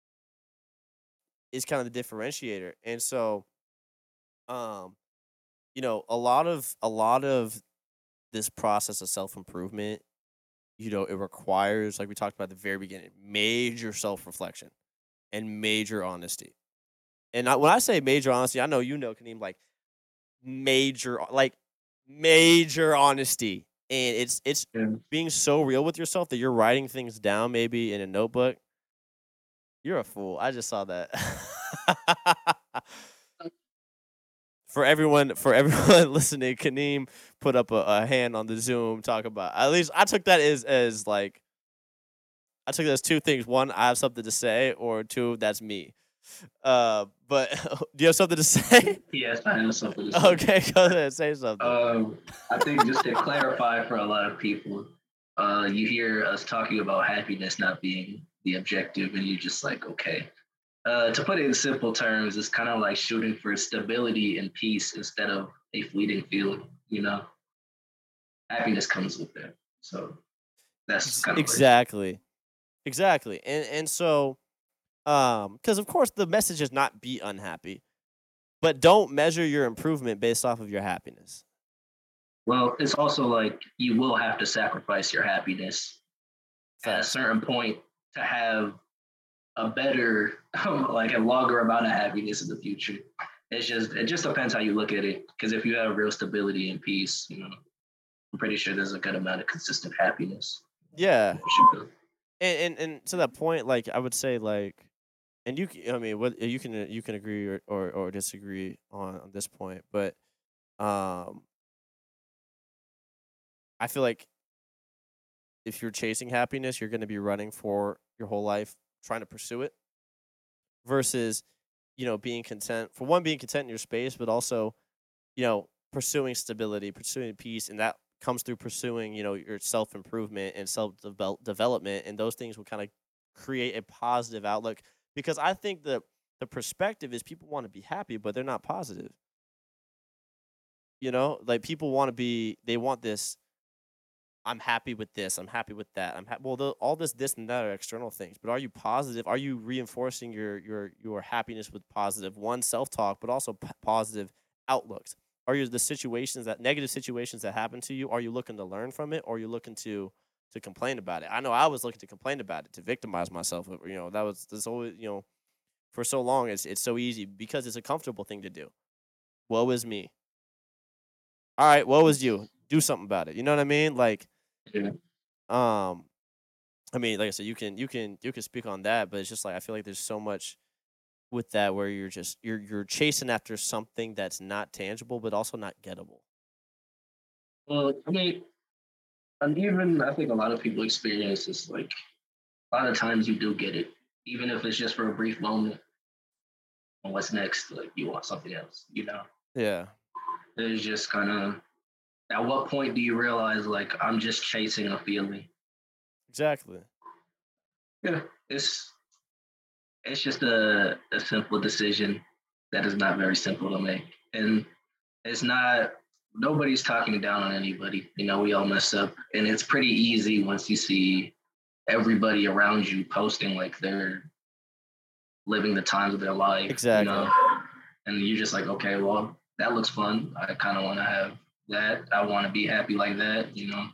is kind of the differentiator. And so, um, you know, a lot of a lot of this process of self improvement, you know, it requires, like we talked about at the very beginning, major self reflection and major honesty. And I, when I say major honesty, I know you know, Kaneem, like major, like major honesty, and it's it's yeah, being so real with yourself that you're writing things down, maybe in a notebook. You're a fool. I just saw that. For everyone, for everyone listening, Kaneem put up a, a hand on the Zoom. Talk about. At least I took that as as like I took that as two things. One, I have something to say, or two, that's me. Uh, but do you have something to say? yes, I have something to say. Okay, go ahead, say something. Um, I think just to clarify for a lot of people, uh, you hear us talking about happiness not being the objective, and you're just like, okay. Uh, to put it in simple terms, it's kind of like shooting for stability and peace instead of a fleeting feeling. You know, happiness comes with that. So that's Ex- kind of like exactly, exactly, and and so um, because of course the message is not be unhappy, but don't measure your improvement based off of your happiness. well, it's also like you will have to sacrifice your happiness at a Facts. certain point to have a better, like a longer amount of happiness in the future. It's just it just depends how you look at it. Because if you have real stability and peace, you know, I'm pretty sure there's a good amount of consistent happiness. Yeah, You should build. And, and and to that point, like I would say, like, and you, c- I mean, what you can you can agree or or, or disagree on on this point, but um, I feel like if you're chasing happiness, you're going to be running for your whole life trying to pursue it versus, you know, being content. For one, being content in your space, but also, you know, pursuing stability, pursuing peace, and that comes through pursuing, you know, your self improvement and self development, and those things will kind of create a positive outlook. Because I think the the perspective is people want to be happy, but they're not positive. You know, like people want to be, they want this. I'm happy with this. I'm happy with that. I'm ha- well, the, all this, this, and that are external things. But are you positive? Are you reinforcing your your your happiness with positive one self talk, but also p- positive outlooks? Are you the situations that negative situations that happen to you? Are you looking to learn from it, or are you looking to to complain about it? I know I was looking to complain about it, to victimize myself. uh, You know, that was this always, you know, for so long. It's it's so easy because it's a comfortable thing to do. Woe is me. All right, woe is you. Do something about it. You know what I mean? Like, Yeah. um, I mean, like I said, you can you can you can speak on that, but it's just like I feel like there's so much with that where you're just you're you're chasing after something that's not tangible, but also not gettable. Well, I mean, and even I think a lot of people experience this. Like a lot of times, you do get it, even if it's just for a brief moment. And what's next? Like you want something else. You know, Yeah, it's just kind of. At what point do you realize like I'm just chasing a feeling? exactly. Yeah, it's it's just a, a simple decision that is not very simple to make. And it's not, nobody's talking down on anybody. You know, we all mess up. And it's pretty easy once you see everybody around you posting like they're living the times of their life, you know, Exactly. and you're just like, okay, well, that looks fun. I kind of want to have that. I want to be happy like that, you know.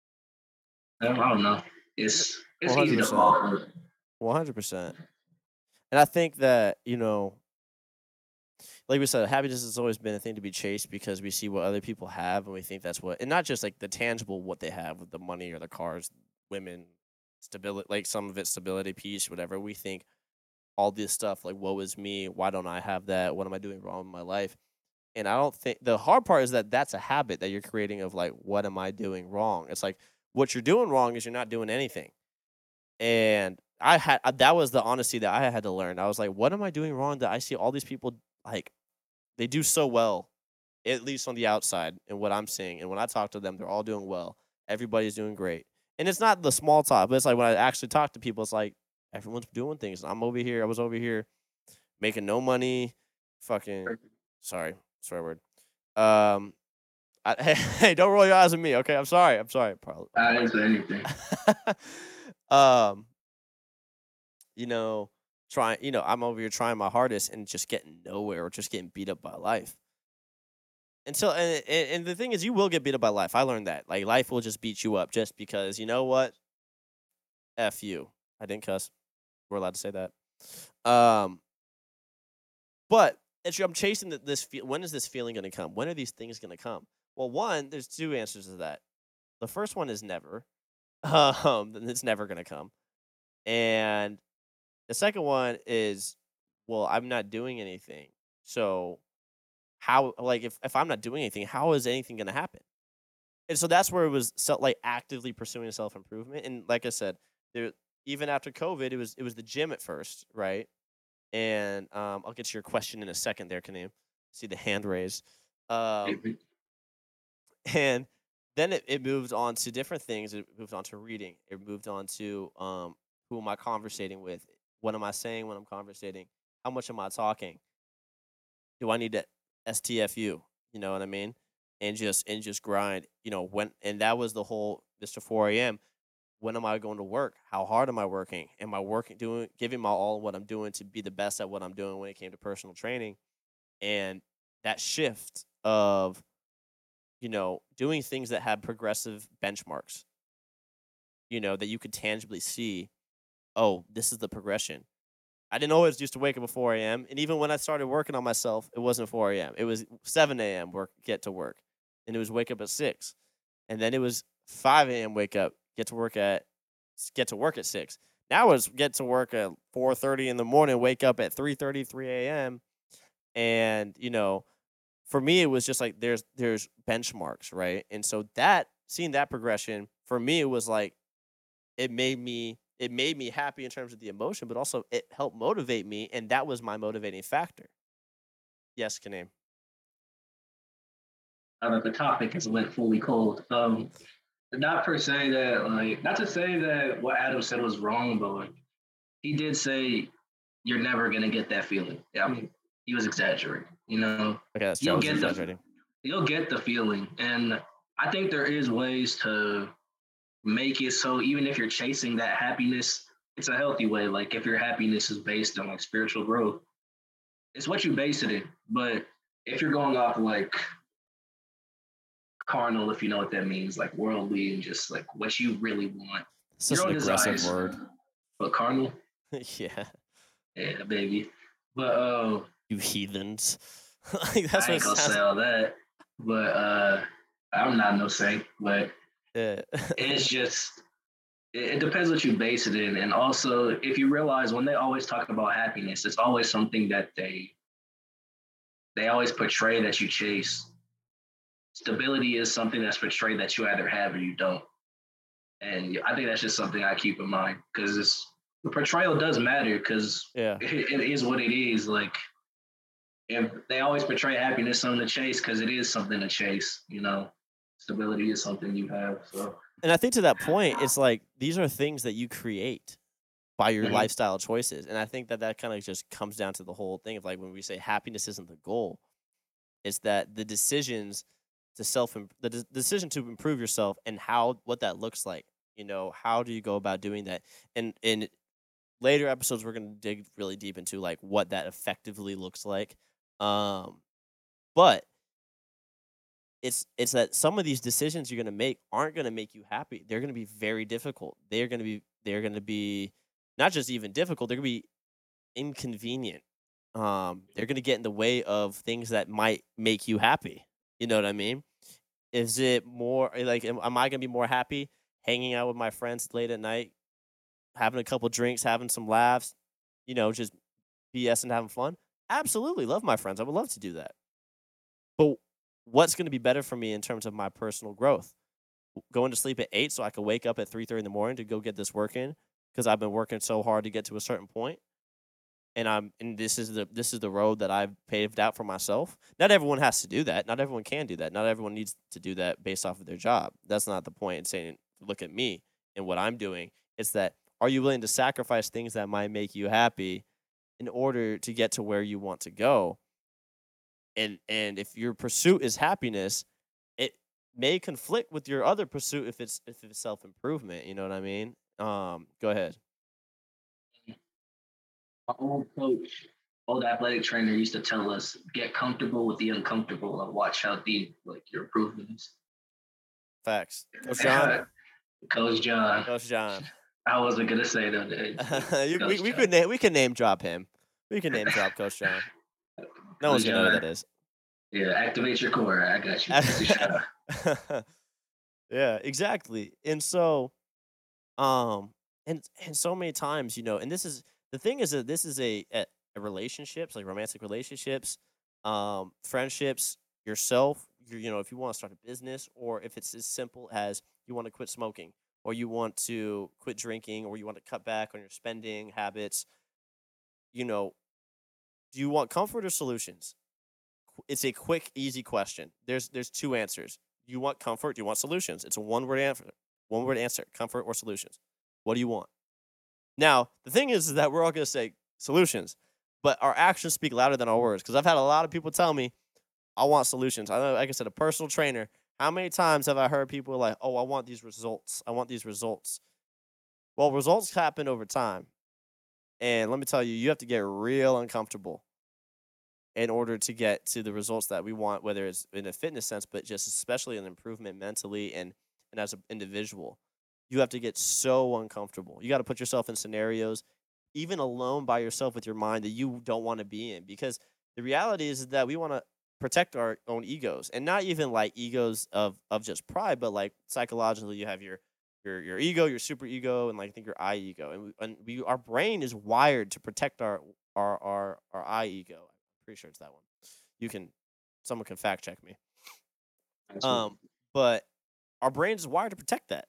I don't, I don't know. It's it's easy to one hundred percent. fall for. one hundred percent. And I think that, you know, like we said, happiness has always been a thing to be chased because we see what other people have and we think that's what, and not just like the tangible what they have with the money or the cars, women, stability, like some of it stability, peace, whatever. We think all this stuff like, woe is me. Why don't I have that? What am I doing wrong in my life? And I don't think the hard part is that that's a habit that you're creating of like, what am I doing wrong? It's like, what you're doing wrong is you're not doing anything. And I had uh, that was the honesty that I had to learn. I was like, what am I doing wrong that I see all these people like they do so well, at least on the outside, and what I'm seeing. And when I talk to them, they're all doing well. Everybody's doing great. And it's not the small talk, but it's like when I actually talk to people, it's like everyone's doing things. I'm over here. I was over here making no money. Fucking sorry, swear word. Um, I, hey, hey, don't roll your eyes at me. Okay, I'm sorry. I'm sorry. Probably. I didn't say anything. um, you know, trying. You know, I'm over here trying my hardest and just getting nowhere, or just getting beat up by life. And so, and, and and the thing is, you will get beat up by life. I learned that. Like, life will just beat you up just because, you know what? F you. I didn't cuss. We're allowed to say that. Um, but it's, I'm chasing th- this. Fe- when is this feeling going to come? When are these things going to come? Well, one, there's two answers to that. The first one is never. Um, it's never going to come. And the second one is, well, I'm not doing anything. So how, like, if, if I'm not doing anything, how is anything going to happen? And so that's where it was so, like actively pursuing self improvement. And like I said, there even after COVID, it was it was the gym at first, right? And um, I'll get to your question in a second. There, can you see the hand raise? Um, and then it, it moved on to different things. It moved on to reading. It moved on to um, who am I conversating with? What am I saying when I'm conversating? How much am I talking? Do I need to S T F U? You know what I mean? And just and just grind. You know when and that was the whole Mister four A M. When am I going to work? How hard am I working? Am I working doing giving my all in what I'm doing to be the best at what I'm doing when it came to personal training? And that shift of you know doing things that have progressive benchmarks. You know that you could tangibly see. Oh, this is the progression. I didn't always used to wake up at four a m. And even when I started working on myself, it wasn't four a m. It was seven a m. work get to work. And it was wake up at six. And then it was five a m. wake up, get to work at s- get to work at six. Now it's get to work at four thirty in the morning, wake up at three thirty, three a m. And, you know, for me, it was just like there's there's benchmarks, right? And so that seeing that progression for me, it was like it made me it made me happy in terms of the emotion, but also it helped motivate me, and that was my motivating factor. Yes, Kaneem. Uh, the topic has went fully cold. Um, not per se that like not to say that what Adam said was wrong, but like, he did say you're never gonna get that feeling. Yeah, I mean he was exaggerating. You know, Okay, that's you'll Charles get the exaggerating. you'll get the feeling, and I think there is ways to make it so even if you're chasing that happiness, it's a healthy way. Like if your happiness is based on like spiritual growth, it's what you base it in. But if you're going off like carnal, if you know what that means, like worldly and just like what you really want, It's your just own an aggressive desires. word. But carnal, Yeah, yeah, baby. But uh, you heathens. Like that's I what ain't it gonna sounds. say all that. But uh, I'm not no saint. But Yeah. it's just it, it depends what you base it in, and also if you realize when they always talk about happiness, it's always something that they they always portray that you chase. Stability is something that's portrayed that you either have or you don't. And I think that's just something I keep in mind because the portrayal does matter because Yeah. it, it is what it is. Like, if they always portray happiness something to chase because it is something to chase, you know, stability is something you have. So, And I think to that point, it's like these are things that you create by your mhm. lifestyle choices. And I think that that kind of just comes down to the whole thing of like when we say happiness isn't the goal, it's that the decisions to self the de- decision to improve yourself and how what that looks like. You know, how do you go about doing that? And in later episodes, we're going to dig really deep into like what that effectively looks like. Um, but it's it's that some of these decisions you're going to make aren't going to make you happy. They're going to be very difficult. They're going to be they're going to be not just even difficult. They're going to be inconvenient. Um, they're going to get in the way of things that might make you happy. You know what I mean? Is it more eh, like am, am I going to be more happy hanging out with my friends late at night, having a couple drinks, having some laughs, you know, just BS and having fun? Absolutely, love my friends. I would love to do that. But what's going to be better for me in terms of my personal growth? Going to sleep at eight so I can wake up at three thirty in the morning to go get this work in because I've been working so hard to get to a certain point, and I'm and this is the this is the road that I've paved out for myself. Not everyone has to do that. Not everyone can do that. Not everyone needs to do that based off of their job. That's not the point in saying look at me and what I'm doing. It's that are you willing to sacrifice things that might make you happy in order to get to where you want to go? And and if your pursuit is happiness, it may conflict with your other pursuit if it's if it's self improvement. You know what I mean? Um, go ahead. My old coach, old athletic trainer used to tell us, get comfortable with the uncomfortable and watch how deep like your improvements. Facts. Coach John. Coach John. Coach John. I wasn't gonna say that. You- we Coach we John. could name we can name drop him. We can name drop Coach John. No one's Coach gonna know who John. that is. Yeah, activate your core. I got you. That's a shout out. Yeah, exactly. And so, um, and and so many times, you know, and this is the thing is that this is a, a, a relationships, like romantic relationships, um, friendships, yourself. You you know, if you want to start a business, or if it's as simple as you want to quit smoking, or you want to quit drinking, or you want to cut back on your spending habits. You know, do you want comfort or solutions? Qu- It's a quick, easy question. There's there's two answers. Do you want comfort? Do you want solutions? It's a one word answer. One word answer: comfort or solutions. What do you want? Now, the thing is, is that we're all going to say solutions, but our actions speak louder than our words. Because I've had a lot of people tell me, I want solutions. I know, like I said, a personal trainer. How many times have I heard people like, oh, I want these results. I want these results. Well, results happen over time. And let me tell you, you have to get real uncomfortable in order to get to the results that we want, whether it's in a fitness sense, but just especially an improvement mentally and, and as an individual. You have to get so uncomfortable. You got to put yourself in scenarios, even alone by yourself with your mind that you don't want to be in. Because the reality is that we want to protect our own egos and not even like egos of, of just pride, but like psychologically, you have your your your ego, your super ego, and like I think your I ego. And we, and we our brain is wired to protect our our our our I ego. I'm pretty sure it's that one. You can someone can fact check me. Um, Absolutely. but our brain is wired to protect that.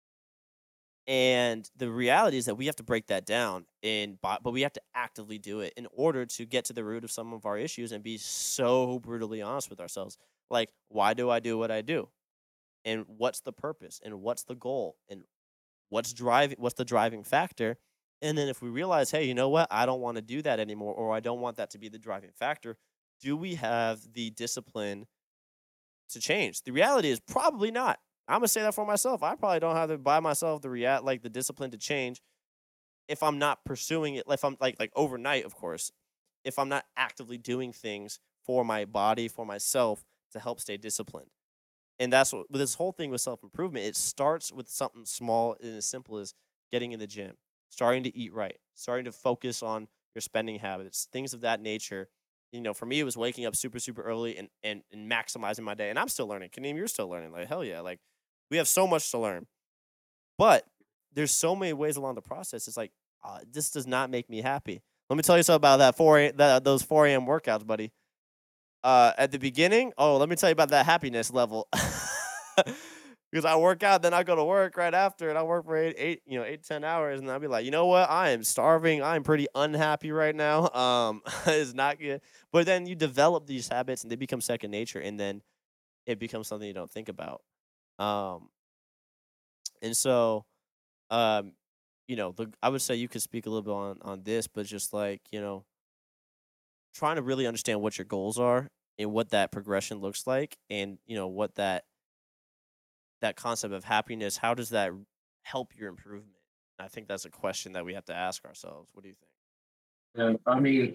And the reality is that we have to break that down and but, but we have to actively do it in order to get to the root of some of our issues and be so brutally honest with ourselves. Like, why do I do what I do? And what's the purpose? And what's the goal? And what's driving what's the driving factor? And then if we realize, hey, you know what? I don't want to do that anymore, or I don't want that to be the driving factor, do we have the discipline to change? The reality is probably not. I'm gonna say that for myself. I probably don't have to buy myself the react like the discipline to change if I'm not pursuing it. Like if I'm like like overnight, of course. If I'm not actively doing things for my body, for myself, to help stay disciplined. And that's what with this whole thing with self improvement. It starts with something small and as simple as getting in the gym, starting to eat right, starting to focus on your spending habits, things of that nature. You know, for me, it was waking up super, super early and and, and maximizing my day. And I'm still learning. Kaneem, you're still learning. Like hell yeah, like we have so much to learn. But there's so many ways along the process. It's like uh, this does not make me happy. Let me tell you something about that four a, that those four a m workouts, buddy. Uh, at the beginning, oh, let me tell you about that happiness level. Because I work out, then I go to work right after, and I work for eight, eight, you know, eight, ten hours, and I'll be like, you know what? I am starving. I'm pretty unhappy right now. Um, it's not good. But then you develop these habits, and they become second nature, and then it becomes something you don't think about. Um, and so, um, you know, the I would say you could speak a little bit on on this, but just like you know, trying to really understand what your goals are and what that progression looks like, and you know what that that concept of happiness, how does that help your improvement? I think that's a question that we have to ask ourselves. What do you think? Yeah, I mean,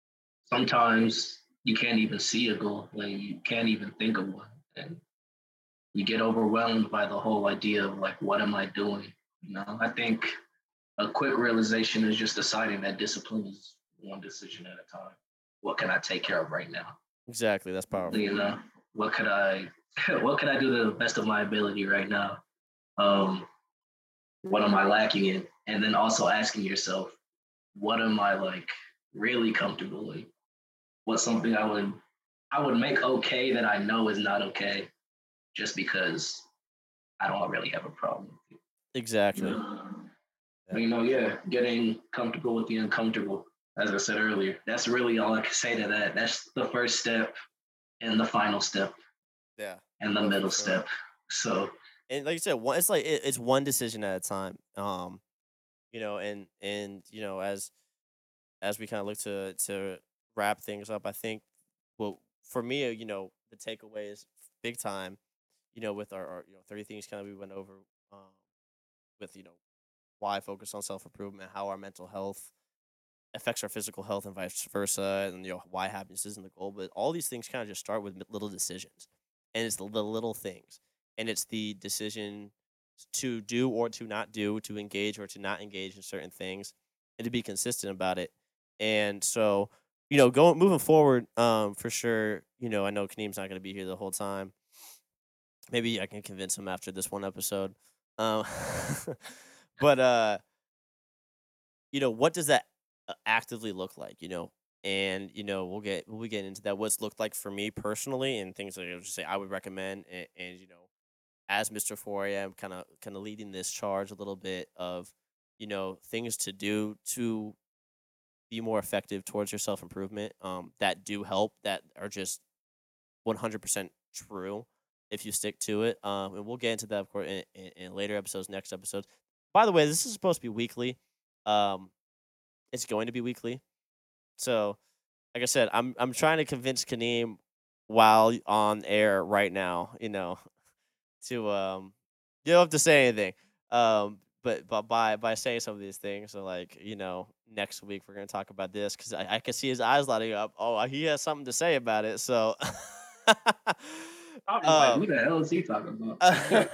sometimes you can't even see a goal, like you can't even think of one, and you get overwhelmed by the whole idea of like, what am I doing? You know, I think a quick realization is just deciding that discipline is one decision at a time. What can I take care of right now? Exactly, that's powerful. You know, what could I, what can I do to the best of my ability right now? Um, what am I lacking in? And then also asking yourself, what am I like really comfortable in? What's something I would, I would make okay that I know is not okay, just because I don't really have a problem with it. Exactly. Yeah. Yeah. You know, yeah, getting comfortable with the uncomfortable. As I said earlier, that's really all I can say to that. That's the first step and the final step Yeah. and the No, for middle sure. step. So And like you said, one, it's like it, it's one decision at a time. Um, you know, and and you know, as as we kind of look to to wrap things up, I think well for me, uh, you know, the takeaway is big time. You know, with our, our you know thirty things kind of we went over um, with you know why focus on self improvement, how our mental health affects our physical health, and vice versa, and you know why happiness isn't the goal. But all these things kind of just start with mi- little decisions, and it's the, the little things, and it's the decision to do or to not do, to engage or to not engage in certain things, and to be consistent about it. And so, you know, going moving forward, um, for sure. You know, I know Kaneem's not going to be here the whole time. Maybe I can convince him after this one episode. Um, but uh you know, what does that uh, actively look like, you know? And you know, we'll get we'll get into that. What's looked like for me personally, and things that I would just say I would recommend, and, and you know, as mister four a m, kind of kind of leading this charge a little bit of, you know, things to do to be more effective towards your self improvement. Um, that do help. That are just one hundred percent true if you stick to it. Um, and we'll get into that, of course, in, in, in later episodes, next episodes. By the way, this is supposed to be weekly. Um, it's going to be weekly. So, like I said, I'm I'm trying to convince Kaneem while on air right now, you know, to um you don't have to say anything. Um but but by by saying some of these things, so like, you know, next week we're gonna talk about this because I, I can see his eyes lighting up. Oh, he has something to say about it. So I'm just like, um who the hell is he talking about?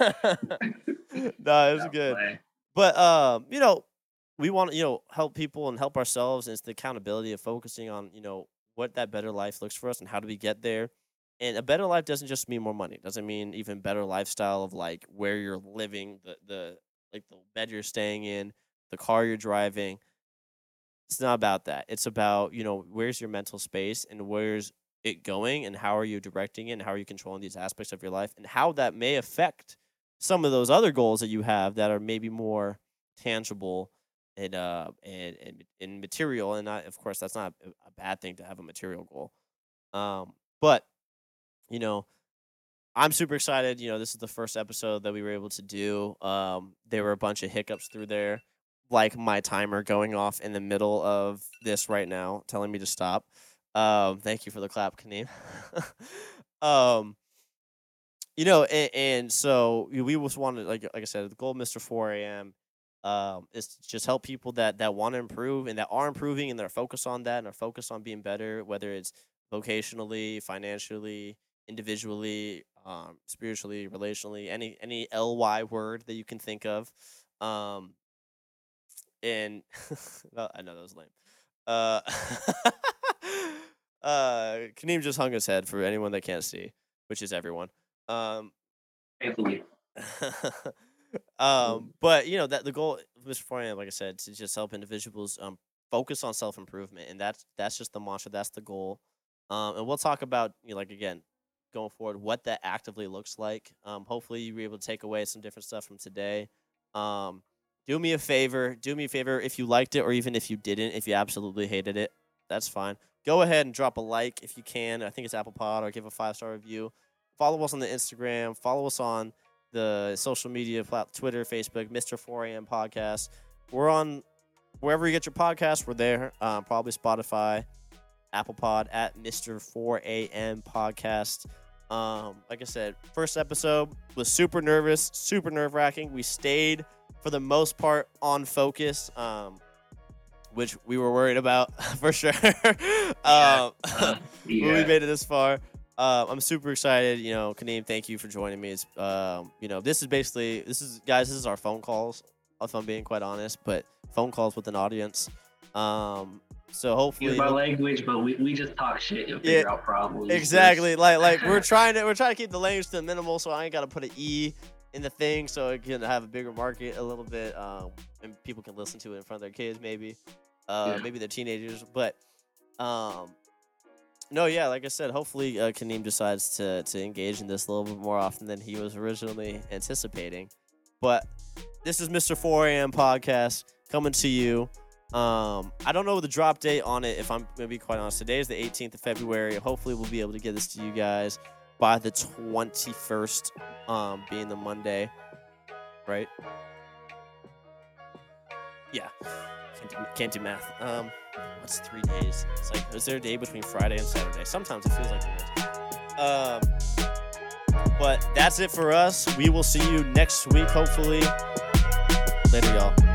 no, it's Not good. play. But um, you know, we want to you know help people and help ourselves. And it's the accountability of focusing on you know what that better life looks for us and how do we get there. And a better life doesn't just mean more money. It doesn't mean even better lifestyle of like where you're living, the the like the bed you're staying in, the car you're driving. It's not about that. It's about, you know, where's your mental space and where's it going and how are you directing it and how are you controlling these aspects of your life and how that may affect some of those other goals that you have that are maybe more tangible and uh and and, and material. And not, of course, that's not a a bad thing to have a material goal. Um, but you know, I'm super excited. You know, this is the first episode that we were able to do. Um, there were a bunch of hiccups through there, like my timer going off in the middle of this right now, telling me to stop. Um, thank you for the clap, Kaneem. um, you know, and, and so we we just wanted, like like I said, the goal of Mister four A M um, is to just help people that that want to improve and that are improving and they're focused on that and are focused on being better, whether it's vocationally, financially, individually, um, spiritually, relationally, any any L Y word that you can think of. Um, and well, I know that was lame. Uh, uh, Kaneem just hung his head for anyone that can't see, which is everyone. Um, Thankfully. um, but you know that the goal of Mister four A M, like I said, to just help individuals um focus on self improvement, and that's that's just the mantra. That's the goal. Um, and we'll talk about, you know, like again, going forward, what that actively looks like. Um, hopefully you were able to take away some different stuff from today. Um, do me a favor, do me a favor if you liked it, or even if you didn't, if you absolutely hated it, that's fine. Go ahead and drop a like if you can. I think it's Apple Pod, or give a five star review. Follow us on the Instagram. Follow us on the social media plat- Twitter, Facebook, Mister four A M Podcast. We're on wherever you get your podcasts. We're there. Um, probably Spotify, Apple Pod, at Mister four A M Podcast. Um, like I said, first episode was super nervous, super nerve wracking. We stayed for the most part on focus, um, which we were worried about for sure. um, Uh, when yeah. we made it this far. Uh, I'm super excited. You know, Kaneem, thank you for joining me. It's, um, you know, this is basically, this is, guys, this is our phone calls, if I'm being quite honest, but phone calls with an audience. Um, so hopefully, Use my language, but we, we just talk shit and figure Yeah, out problems. exactly. Like, like we're trying to, we're trying to keep the language to the minimal, so I ain't got to put an E in the thing, so it can have a bigger market a little bit, um, and people can listen to it in front of their kids, maybe, uh, Yeah. maybe their teenagers, but, um. No, yeah, like I said, hopefully uh, Kaneem decides to to engage in this a little bit more often than he was originally anticipating. But this is Mister four A M Podcast coming to you. Um, I don't know the drop date on it, if I'm going to be quite honest. Today is the eighteenth of February. Hopefully we'll be able to get this to you guys by the twenty-first, um, being the Monday, right? Yeah, can't do, can't do math. Um, what's three days? It's like, is there a day between Friday and Saturday? Sometimes it feels like there is. Um, but that's it for us. We will see you next week, hopefully. Later, y'all.